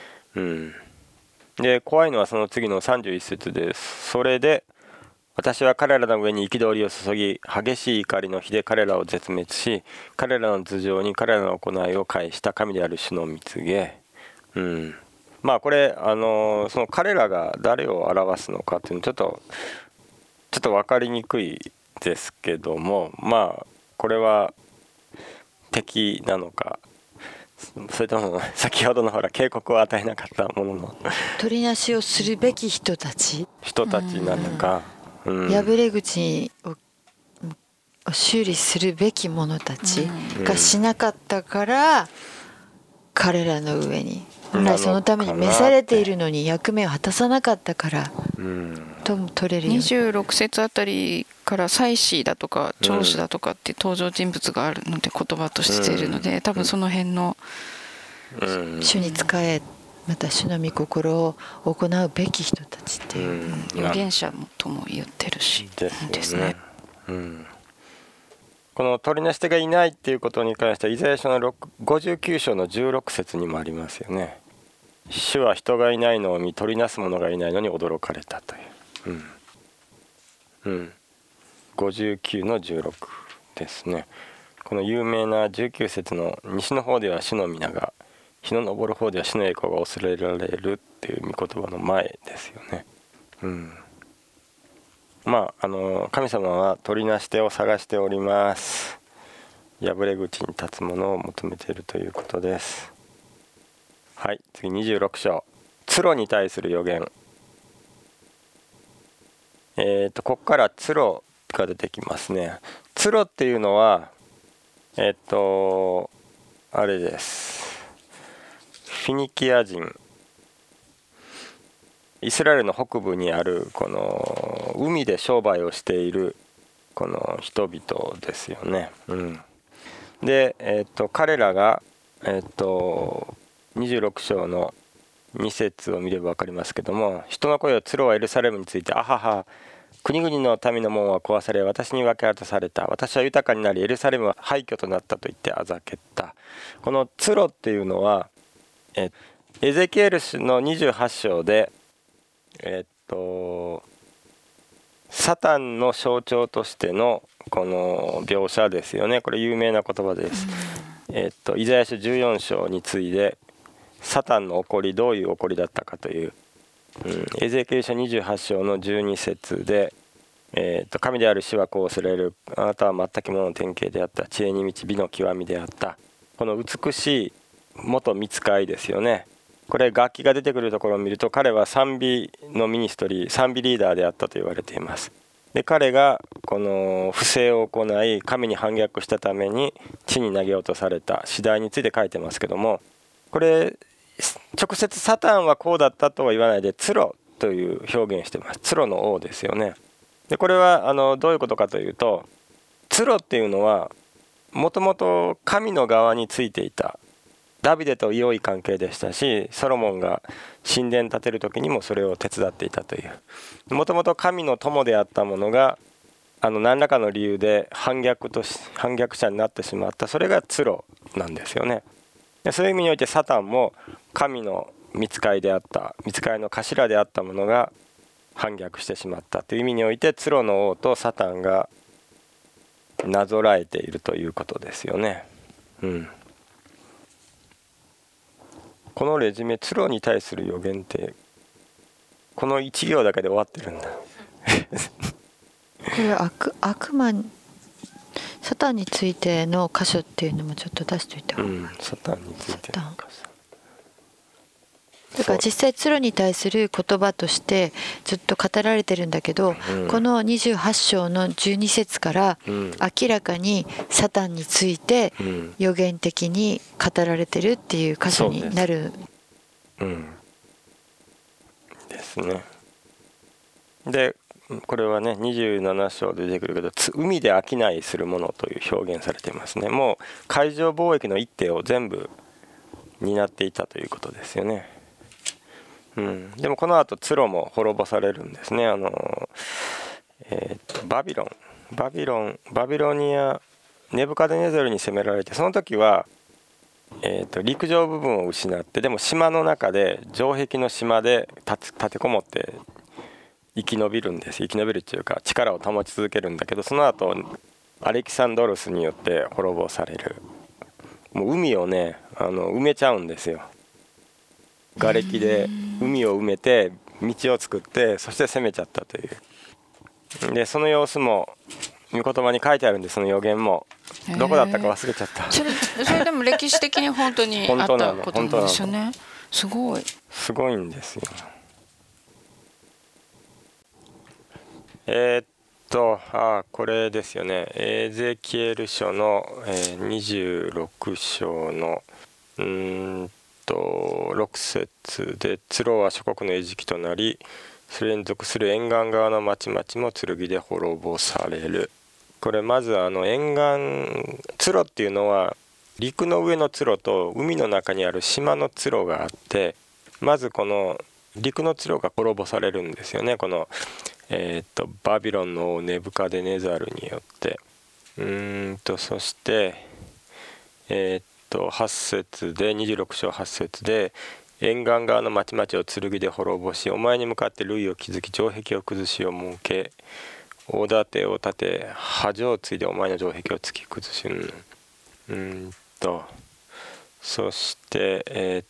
で怖いのはその次の31節です。それで私は彼らの上に憤りを注ぎ、激しい怒りの火で彼らを絶滅し、彼らの頭上に彼らの行いを返した神である主の蜜げ。まあこれその彼らが誰を表すのかっていうのちょっと分かりにくいですけども、まあこれは敵なのか、それとも先ほどのほら警告を与えなかったものの取りなしをするべき人たちなのか、 破れ口を修理するべき者たちがしなかったから、彼らの上に本来そのために召されているのに役目を果たさなかったからとも取れるように。 26節あたりから祭司だとか長子だとかって登場人物があるので言葉としているので、多分その辺の主に仕えまた主の御心を行うべき人たちっていう預言者とも言ってるしですね。この取りなし手がいないっていうことに関してはイザヤ書の59章の16節にもありますよね。主は人がいないのを見取りなす者がいないのに驚かれたという、59の16ですね。この有名な19節の西の方では主の皆が日の昇る方では主の栄光が恐れられるっていう御言葉の前ですよね。まあ神様は取りなし手を探しております。破れ口に立つものを求めているということです。はい、次26章ツロに対する予言。ここからツロが出てきますね。ツロっていうのはあれです。フィニキア人、イスラエルの北部にあるこの海で商売をしているこの人々ですよね。で、彼らが、26章の2節を見れば分かりますけども、人の声をツロはエルサレムについて、あはは国々の民の門は壊され私に分け渡された、私は豊かになりエルサレムは廃墟となったと言ってあざけた。このツロっていうのはエゼキエルの28章でサタンの象徴としてのこの描写ですよね。これ有名な言葉です。イザヤ書14章に次いでサタンの起こりどういう起こりだったかという、エゼキエル書28章の12節で、神である主はこう恐れる、あなたは全くものの典型であった、知恵に満ち美の極みであった。この美しい元御使いですよね。これ楽器が出てくるところを見ると彼は賛美のミニストリー、賛美リーダーであったと言われています。で彼がこの不正を行い神に反逆したために地に投げ落とされた次第について書いてますけども、これ直接サタンはこうだったとは言わないでツロという表現してます。ツロの王ですよね。でこれはどういうことかというと、ツロっていうのはもともと神の側についていた、ダビデと良い関係でしたし、ソロモンが神殿建てる時にもそれを手伝っていたという、もともと神の友であったものが何らかの理由で反逆者になってしまった、それがツロなんですよね。でそういう意味においてサタンも神の御使いであった、御使いの頭であったものが反逆してしまったという意味において、ツロの王とサタンがなぞらえているということですよね。このレジュメ、ツロに対する予言ってこの1行だけで終わってるんだこれ悪魔サタンについての箇所っていうのもちょっと出しておいてほしい。 サタンについての箇所だから実際ツロに対する言葉としてずっと語られてるんだけど、この28章の12節から明らかにサタンについて予言的に語られてるっていう箇所になる。 ですね。でこれはね27章で出てくるけど、海で商いするものという表現されていますね。もう海上貿易の一手を全部担っていたということですよね。でもこの後ツロも滅ぼされるんですね。バビロニアネブカデネザルに攻められて、その時は陸上部分を失って、でも島の中で城壁の島で立てこもって生き延びるっていうか力を保ち続けるんだけど、その後アレキサンドロスによって滅ぼされる。もう海をね埋めちゃうんですよ。瓦礫で海を埋めて道を作って、そして攻めちゃったという。でその様子も御言葉に書いてあるんで、その予言もどこだったか忘れちゃった。 それでも歴史的に本当にあったことなんですよね。すごいんですよ。これですよね。エゼキエル書の、26章の6節で、ツロは諸国の餌食となり、それに属する沿岸側の町々も剣で滅ぼされる。これまず沿岸、ツロっていうのは陸の上のツロと海の中にある島のツロがあって、まずこの陸のツロが滅ぼされるんですよね。このバビロンの王ネブカデネザルによって。そして8節で、26章8節で、沿岸側の町々を剣で滅ぼし、お前に向かって塁を築き、城壁を崩しを設け、大盾を立て、恥をついでお前の城壁を突き崩し。そして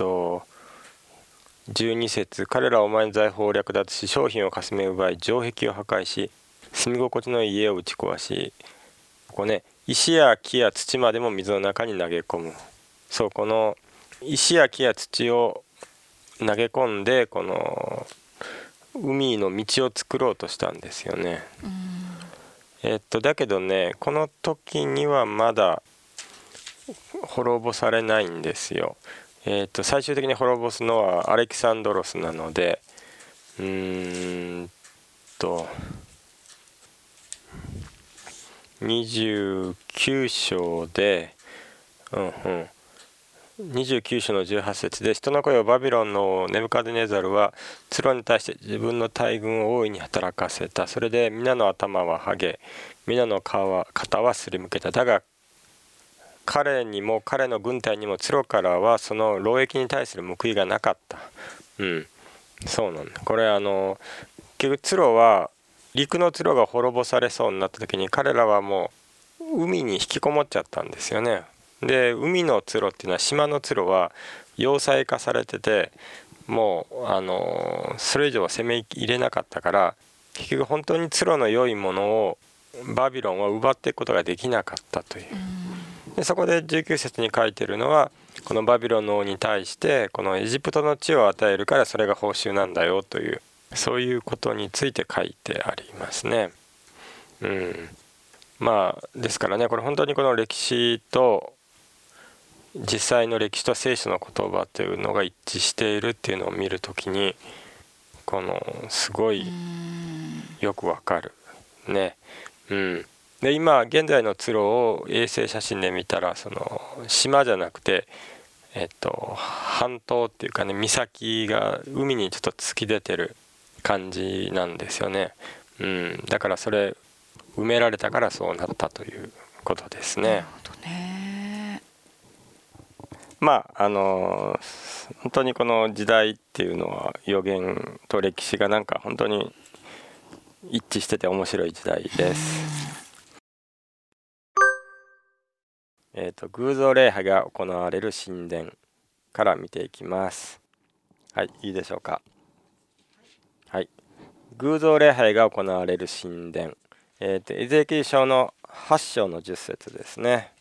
12節、彼らはお前の財宝を略奪し、商品をかすめ奪い、城壁を破壊し、住み心地のいい家を打ち壊し、ここね、石や木や土までも水の中に投げ込む。そう、この石や木や土を投げ込んで、この海の道を作ろうとしたんですよね。だけどね、この時にはまだ滅ぼされないんですよ。最終的に滅ぼすのはアレキサンドロスなので、29章で、29章の18節で、人の声をバビロンのネブカデネザルはツロに対して自分の大軍を大いに働かせた。それで皆の頭ははげ、皆の肩はすりむけた。だが彼にも彼の軍隊にもツロからはその労役に対する報いがなかった。そうなんだ。これ結局ツロは陸のツロが滅ぼされそうになった時に、彼らはもう海に引きこもっちゃったんですよね。で海のツロっていうのは、島のツロは要塞化されてて、もうそれ以上は攻め入れなかったから、結局本当にツロの良いものをバビロンは奪っていくことができなかったという。でそこで19節に書いてるのは、このバビロンの王に対してこのエジプトの地を与えるからそれが報酬なんだよという、そういうことについて書いてありますね。ですからね、これ本当にこの歴史と実際の歴史と聖書の言葉というのが一致しているっていうのを見るときに、このすごいよくわかるね。で今現在のツロを衛星写真で見たら、その島じゃなくて半島っていうかね、岬が海にちょっと突き出てる感じなんですよね。だからそれ埋められたからそうなったということですね。 なるほどね。 本当にこの時代っていうのは予言と歴史がなんか本当に一致してて面白い時代です。偶像礼拝が行われる神殿から見ていきます。はい、いいでしょうか。はい、偶像礼拝が行われる神殿、エゼキエル書の8章の10節ですね。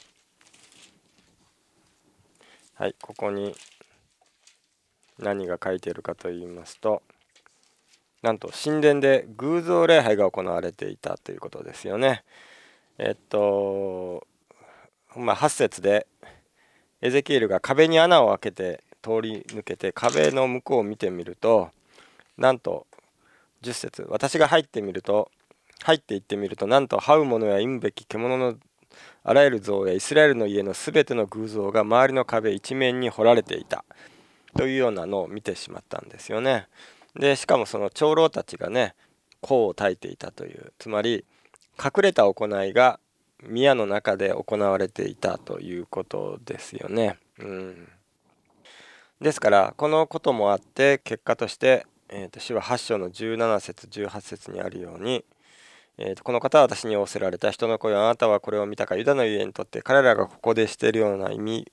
はい、ここに何が書いているかと言いますと、なんと神殿で偶像礼拝が行われていたということですよね。8節でエゼキエルが壁に穴を開けて通り抜けて壁の向こうを見てみると、なんと10節、私が入っていってみると、なんと這う者や忌むべき獣のあらゆる像やイスラエルの家のすべての偶像が周りの壁一面に彫られていたというようなのを見てしまったんですよね。でしかもその長老たちがね、香を焚いていたという、つまり隠れた行いが宮の中で行われていたということですよね。 ですからこのこともあって結果として、主は8章の17節18節にあるように、この方は私に仰せられた人の声をあなたはこれを見たか、ユダの家にとって彼らがここでしているような忌み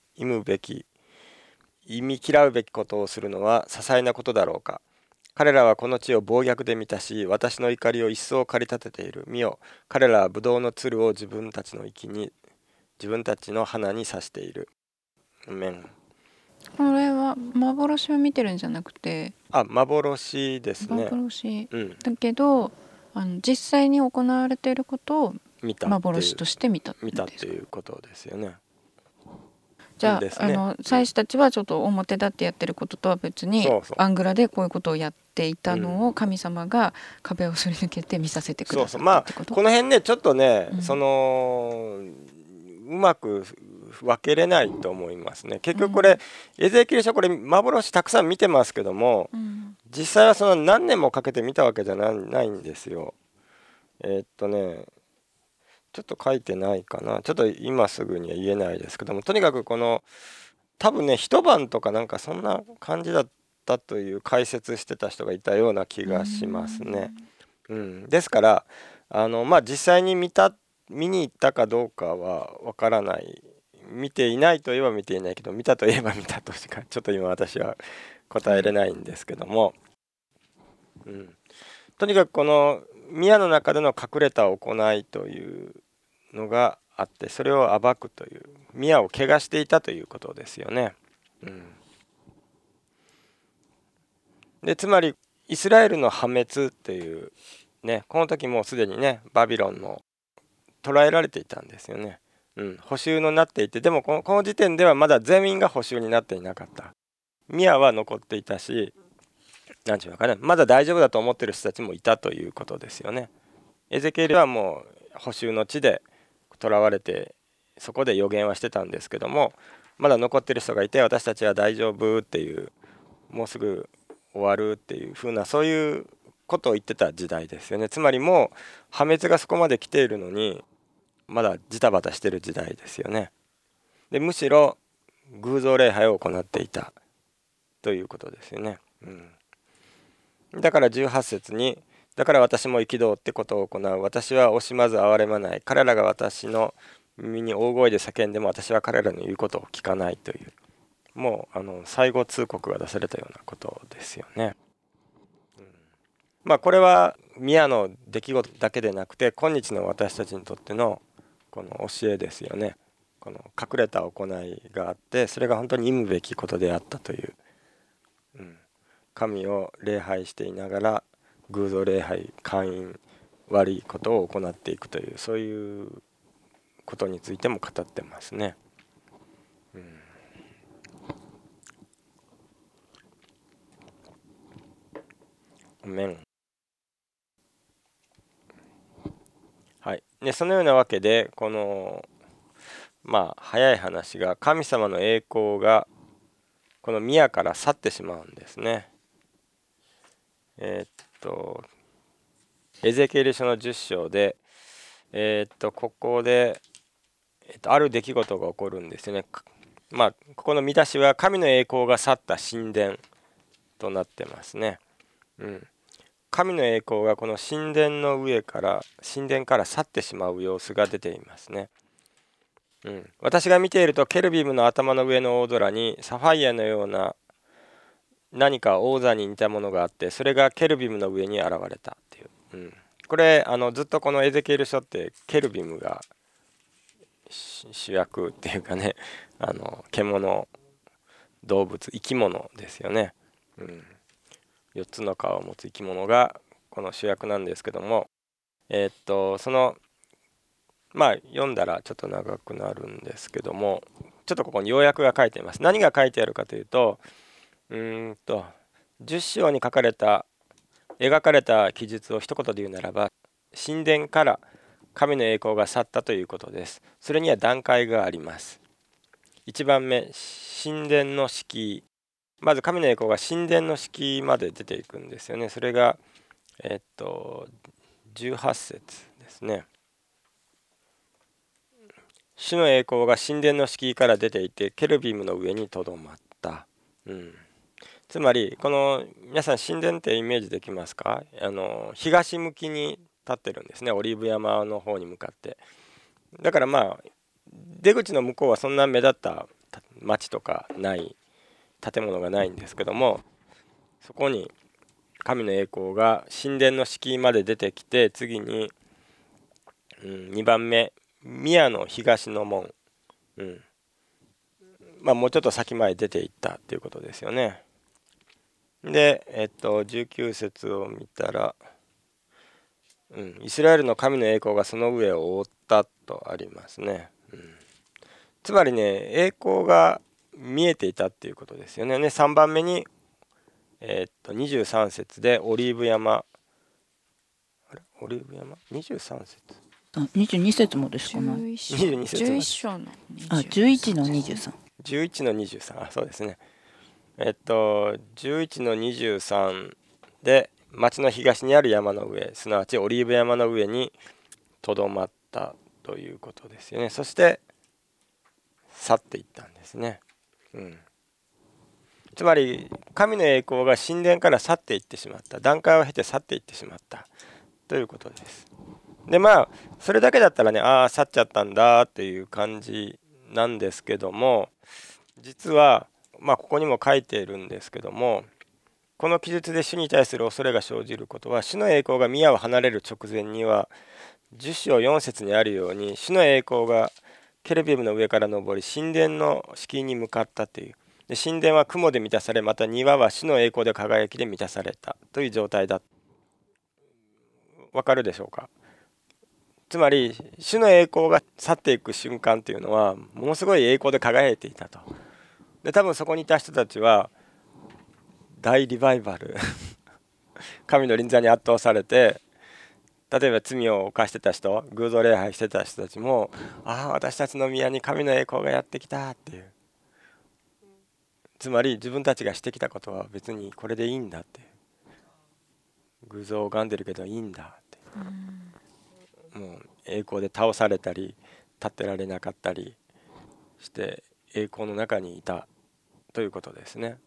嫌うべきことをするのは些細なことだろうか。彼らはこの地を暴虐で満たし、私の怒りを一層駆り立てている。見よ、彼らはブドウのつるを自分たちの花に刺している。アメン。 これは幻を見てるんじゃなくて、 幻ですね。 幻、だけど実際に行われていることを幻として見たっていうことですよね。 じゃあ、祭司たちはちょっと表立ってやってることとは別にアングラでこういうことをやっていたのを神様が壁をすり抜けて見させてくださったってこと。 この辺ねちょっとね、うまく分けれないと思いますね。結局これ、エゼキエル書これ幻たくさん見てますけども、実際はその何年もかけて見たわけじゃないんですよ。ちょっと書いてないかな、ちょっと今すぐには言えないですけども、とにかくこの多分ね一晩とかなんかそんな感じだったという解説してた人がいたような気がしますね。ですから実際に見に行ったかどうかはわからない、見ていないといえば見ていないけど、見たといえば見たとしかちょっと今私は答えれないんですけども、とにかくこの宮の中での隠れた行いというのがあって、それを暴くという、宮を汚していたということですよね。でつまりイスラエルの破滅っていうね、この時もうすでにねバビロンの捕らえられていたんですよね。捕囚になっていて、でもこの時点ではまだ全員が捕囚になっていなかった。宮は残っていたし、何て言うのかな、まだ大丈夫だと思っている人たちもいたということですよね。エゼキエルはもう捕囚の地で囚われて、そこで予言はしてたんですけども、まだ残ってる人がいて、私たちは大丈夫っていう、もうすぐ終わるっていう風な、そういうことを言ってた時代ですよね。つまりもう破滅がそこまで来ているのにまだジタバタしてる時代ですよね。でむしろ偶像礼拝を行っていたということですよね。だから18節に、だから私も憤ってことを行う。私は惜しまず憐れまない。彼らが私の耳に大声で叫んでも私は彼らの言うことを聞かないという、もう最後通告が出されたようなことですよね。これは宮の出来事だけでなくて、今日の私たちにとってのこの教えですよね。この隠れた行いがあって、それが本当に忌むべきことであったという、神を礼拝していながら偶像礼拝、姦淫、悪いことを行っていくという、そういうことについても語ってますね。アメン。はい。でそのようなわけで、この早い話が、神様の栄光がこの宮から去ってしまうんですね。エゼキエル書の10章で、ここで、ある出来事が起こるんですよね。ここの見出しは神の栄光が去った神殿となってますね。神の栄光がこの神殿から去ってしまう様子が出ていますね。私が見ていると、ケルビムの頭の上の大空にサファイアのような何か王座に似たものがあって、それがケルビムの上に現れたっていう、これずっとこのエゼキエル書ってケルビムが主役っていうかね、獣、動物、生き物ですよね。4つの顔を持つ生き物がこの主役なんですけども、その読んだらちょっと長くなるんですけども、ちょっとここに要約が書いています。何が書いてあるかというと、10章に描かれた記述を一言で言うならば、神殿から神の栄光が去ったということです。それには段階があります。1番目、神殿の敷居。まず神の栄光が神殿の敷居まで出ていくんですよね。それが18節ですね。 主の栄光が神殿の敷居から出ていてケルビムの上にとどまった。つまりこの皆さん神殿ってイメージできますか？東向きに立ってるんですね、オリーブ山の方に向かって。だからまあ出口の向こうはそんな目立った町とかない建物がないんですけども、そこに神の栄光が神殿の敷居まで出てきて、次に、2番目宮の東の門、もうちょっと先まで出ていったということですよね。で、19節を見たら、イスラエルの神の栄光がその上を覆ったとありますね。つまりね、栄光が見えていたっていうことですよね。3番目に、23節でオリーブ山、オリーブ山23節、 22節もですかね。 22節 11章の 11の23。 11の23、そうですね。11の23で町の東にある山の上、すなわちオリーブ山の上にとどまったということですよね。そして去っていったんですね。つまり神の栄光が神殿から去っていってしまった、段階を経て去っていってしまったということです。でそれだけだったらね、去っちゃったんだっていう感じなんですけども、実はここにも書いているんですけども、この記述で主に対する恐れが生じることは、主の栄光が宮を離れる直前には10章4節にあるように、主の栄光がケルビムの上から昇り神殿の敷居に向かったという。で神殿は雲で満たされ、また庭は主の栄光で輝きで満たされたという状態だ。わかるでしょうか？つまり主の栄光が去っていく瞬間というのはものすごい栄光で輝いていたと。で多分そこにいた人たちは大リバイバル神の臨在に圧倒されて、例えば罪を犯してた人、偶像礼拝してた人たちも、私たちの宮に神の栄光がやってきたっていう、つまり自分たちがしてきたことは別にこれでいいんだって、偶像を拝んでるけどいいんだって、もう栄光で倒されたり立ってられなかったりして栄光の中にいたということですね。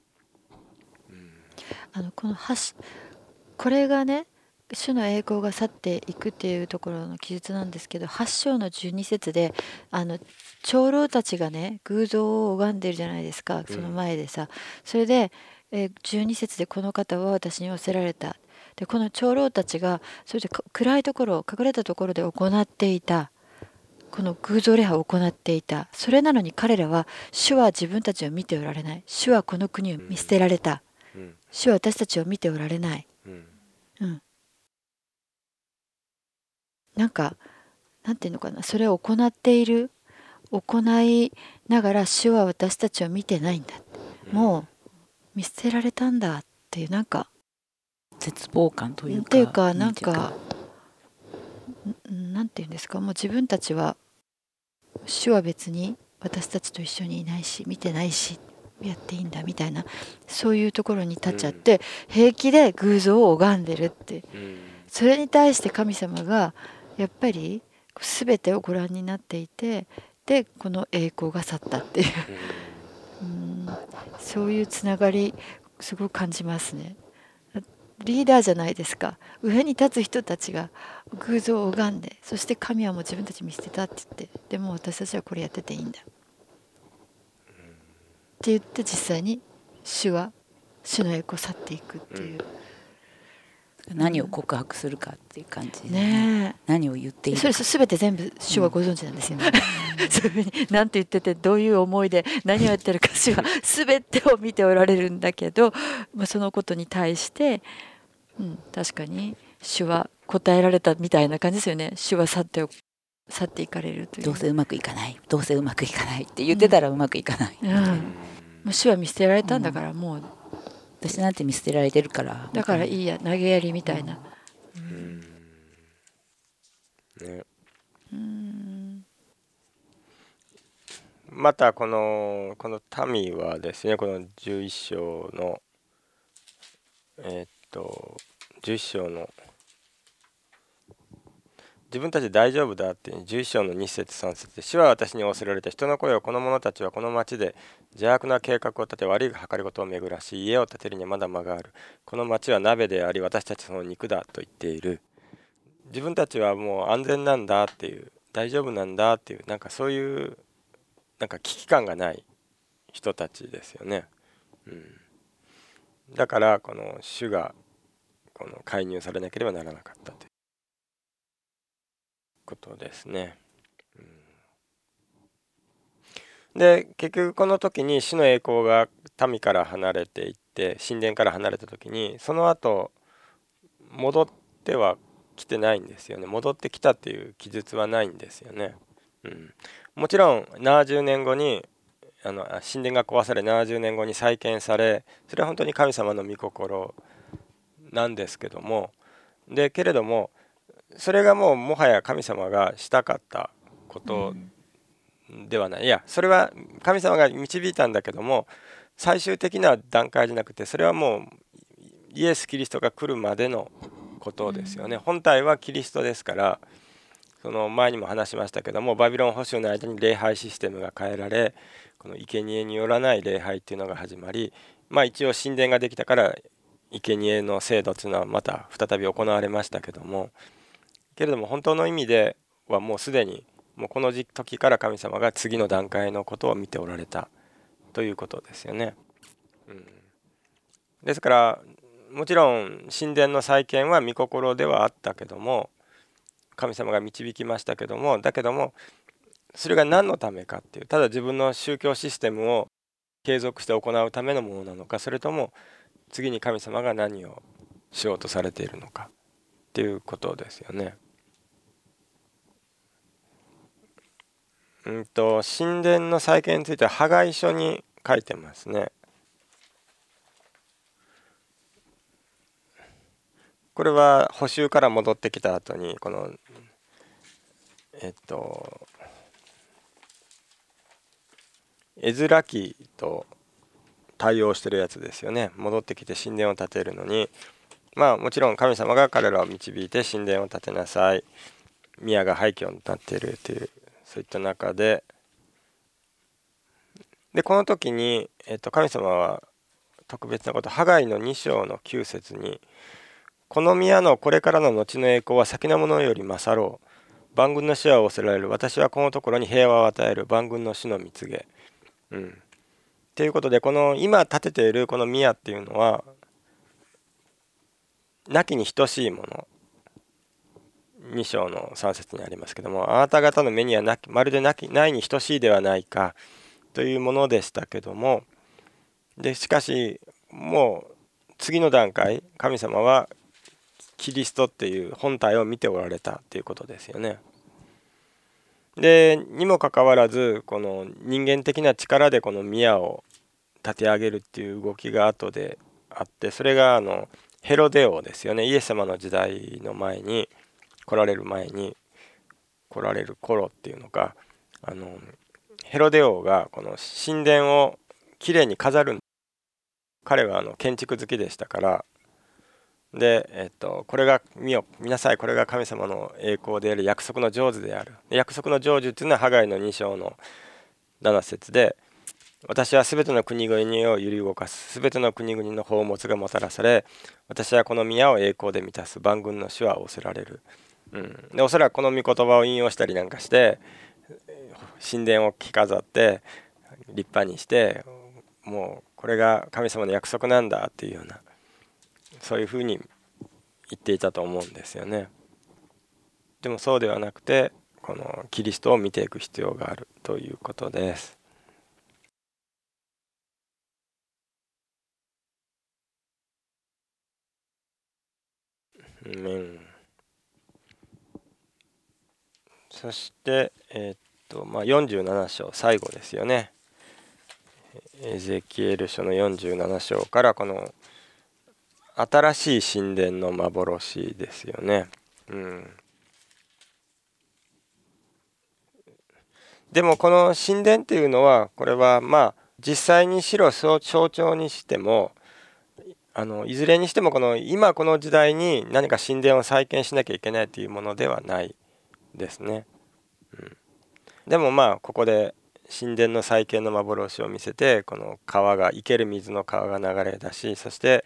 これがね、主の栄光が去っていくっていうところの記述なんですけど、8章の12節で長老たちがね偶像を拝んでるじゃないですか、その前でさ。それで、12節でこの方は私に仰せられた。でこの長老たちがそれで暗いところ、隠れたところで行っていたこの偶像礼拝を行っていた。それなのに彼らは、主は自分たちを見ておられない、主はこの国を見捨てられた、主は私たちを見ておられない、なんていうのかな、それを行っている、行いながら主は私たちを見てないんだ、もう見捨てられたんだっていう、なんか絶望感というか、 っていうか、なんていうんですか、もう自分たちは、主は別に私たちと一緒にいないし見てないしやっていいんだみたいな、そういうところに立っちゃって、平気で偶像を拝んでるって、それに対して神様がやっぱり全てをご覧になっていて、でこの栄光が去ったっていうそういうつながりすごく感じますね。リーダーじゃないですか、上に立つ人たちが偶像を拝んで、そして神はもう自分たち見捨てたって言って、でも私たちはこれやってていいんだって言って、実際に主は主の栄光を去っていくっていう、 何を告白するかっていう感じで、 ね、 何を言っているか、 それ全て全部主はご存知なんですよね、そういうふうに何て言ってて、どういう思いで何をやってるか、主は全てを見ておられるんだけど、そのことに対して、確かに主は答えられたみたいな感じですよね。主は去っていかれるという、 どうせうまくいかない、どうせうまくいかないって言ってたらうまくいかない、 もう主は見捨てられたんだから、もう私なんて見捨てられてるからだからいいや、投げやりみたいな、 またこの民はですね、この11章の11章の自分たちで大丈夫だっていう11章の2節3節で、主は私に仰せられた。人の声をこの者たちはこの町で邪悪な計画を立て、悪い計り事を巡らし、家を建てるにはまだ間がある。この町は鍋であり、私たちその肉だと言っている。自分たちはもう安全なんだっていう、大丈夫なんだっていう、なんかそういうなんか危機感がない人たちですよね。だからこの主がこの介入されなければならなかったということですね。で結局この時に主の栄光が民から離れていって神殿から離れた時に、その後戻っては来てないんですよね。戻ってきたっていう記述はないんですよね。もちろん70年後に神殿が壊され70年後に再建され、それは本当に神様の御心なんですけども、けれどもそれがもはや神様がしたかったことではない、いやそれは神様が導いたんだけども、最終的な段階じゃなくて、それはもうイエス・キリストが来るまでのことですよね。本体はキリストですから、その前にも話しましたけども、バビロン捕囚の間に礼拝システムが変えられ、この生贄によらない礼拝っていうのが始まり、一応神殿ができたから生贄の制度っていうのはまた再び行われましたけども、けれども本当の意味ではもうすでにもうこの時から神様が次の段階のことを見ておられたということですよね。ですからもちろん神殿の再建は御心ではあったけども、神様が導きましたけども、だけどもそれが何のためかっていう、ただ自分の宗教システムを継続して行うためのものなのか、それとも次に神様が何をしようとされているのかっていうことですよね。神殿の再建についてはハガイ書に書いてますね。これは捕囚から戻ってきた後にこのエズラ記と対応してるやつですよね。戻ってきて神殿を建てるのに、もちろん神様が彼らを導いて神殿を建てなさい、宮が廃墟になっているという、そういった中でこの時に、神様は特別なこと、ハガイの2章の9節に、この宮のこれからの後の栄光は先のものより勝ろう、万軍の主は仰せられる、私はこのところに平和を与える、万軍の主の蜜げ。ということで、この今建てているこの宮っていうのはなきに等しいもの、2章の3節にありますけども、あなた方の目にはまるでないに等しいではないかというものでしたけども、しかしもう次の段階、神様はキリストっていう本体を見ておられたっていうことですよね。にもかかわらず、この人間的な力でこの宮を立て上げるっていう動きが後であって、それがヘロデ王ですよね。イエス様の時代の前に来られる頃っていうのか、ヘロデ王がこの神殿をきれいに飾る。彼は建築好きでしたから、これが見なさい、これが神様の栄光である、約束の成就である。約束の成就っていうのはハガイの2章の7節で、私はすべての国々を揺り動かす、すべての国々の宝物がもたらされ、私はこの宮を栄光で満たす、万軍の主は仰せられる。おそらくこの御言葉を引用したりなんかして神殿を着飾って立派にして、もうこれが神様の約束なんだっていうような、そういうふうに言っていたと思うんですよね。でもそうではなくて、このキリストを見ていく必要があるということです。そして47章最後ですよね。エゼキエル書の47章からこの新しい神殿の幻ですよね。でもこの神殿っていうのは、これは実際にしろ象徴にしてもいずれにしても今この時代に何か神殿を再建しなきゃいけないというものではないですね。でもまあここで神殿の再建の幻を見せて、この川が生ける水の川が流れ出し、そして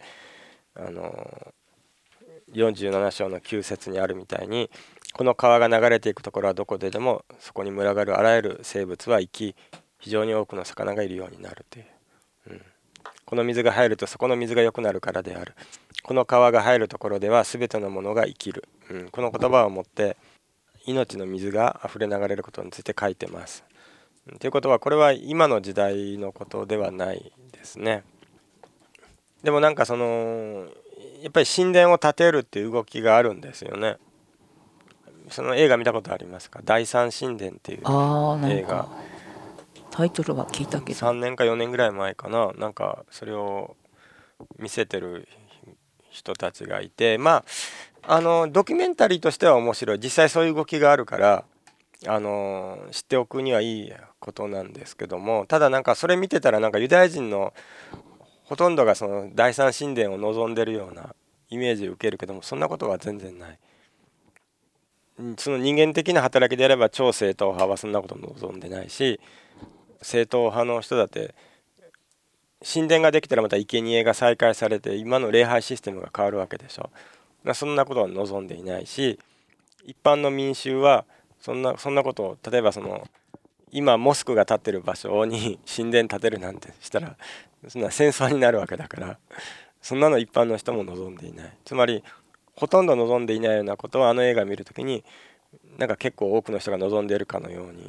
47章の9節にあるみたいに、この川が流れていくところはどこででもそこに群がるあらゆる生物は生き、非常に多くの魚がいるようになるという、この水が入るとそこの水が良くなるからである。この川が入るところでは全てのものが生きる、この言葉をもって命の水があふれ流れることについて書いてます。ということはこれは今の時代のことではないですね。でもなんかそのやっぱり神殿を建てるっていう動きがあるんですよね。その映画見たことありますか？第三神殿っていう映画。 タイトルは聞いたけど、 3年か4年ぐらい前かな、なんかそれを見せてる人たちがいて、まあドキュメンタリーとしては面白い。実際そういう動きがあるから知っておくにはいいことなんですけども、ただなんかそれ見てたらなんかユダヤ人のほとんどがその第三神殿を望んでるようなイメージを受けるけども、そんなことは全然ない。その人間的な働きであれば超正統派はそんなこと望んでないし、正統派の人だって神殿ができたらまた生贄が再開されて今の礼拝システムが変わるわけでしょ。そんなことは望んでいないし、一般の民衆はそんなことを、例えばその今モスクが建ってる場所に神殿建てるなんてしたらそんな戦争になるわけだから、そんなの一般の人も望んでいない。つまりほとんど望んでいないようなことをあの映画を見るときになんか結構多くの人が望んでいるかのように。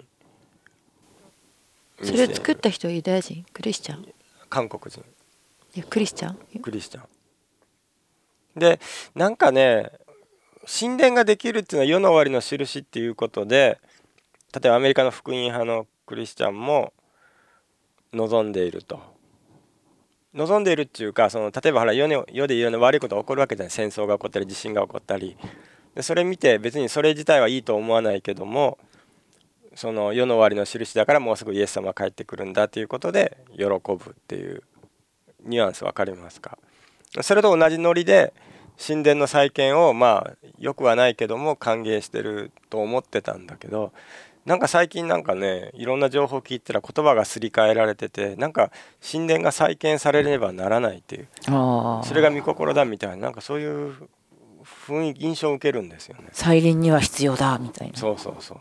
それ作った人はユダヤ人？クリスチャン？ 韓国人。 いやクリスチャン？ クリスチャンで、なんかね、神殿ができるっていうのは世の終わりの印っていうことで、例えばアメリカの福音派のクリスチャンも望んでいると。望んでいるっていうか、その例えばほら世でいろんな悪いことが起こるわけじゃない。戦争が起こったり地震が起こったりで、それ見て別にそれ自体はいいと思わないけども、その世の終わりの印だからもうすぐイエス様が帰ってくるんだということで喜ぶっていうニュアンス分かりますか？それと同じノリで神殿の再建をまあよくはないけども歓迎してると思ってたんだけど、なんか最近なんかね、いろんな情報を聞いたら言葉がすり替えられてて、なんか神殿が再建されればならないっていう、それが御心だみたいな、なんかそういう雰囲気印象を受けるんですよね。 再臨には必要だみたいな。 そうそうそう。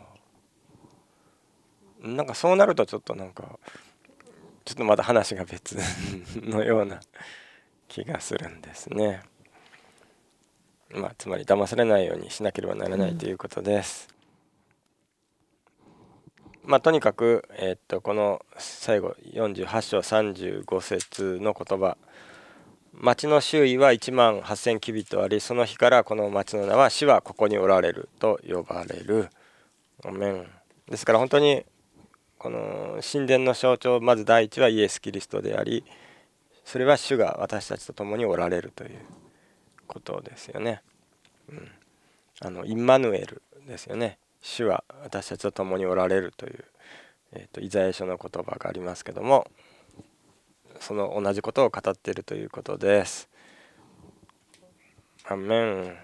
なんかそうなるとちょっとなんかちょっとまた話が別のような気がするんですね。まあつまり騙されないようにしなければならないということです。まあとにかくこの最後48章35節の言葉、町の周囲は18000キュビットあり、その日からこの町の名は主はここにおられると呼ばれる。アメン。ですから本当にこの神殿の象徴、まず第一はイエス・キリストであり、それは主が私たちと共におられるということですよね。インマヌエルですよね。主は私たちと共におられるという、イザヤ書の言葉がありますけども、その同じことを語っているということです。アメン。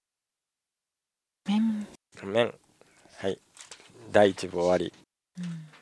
アメン。はい。第1部終わり。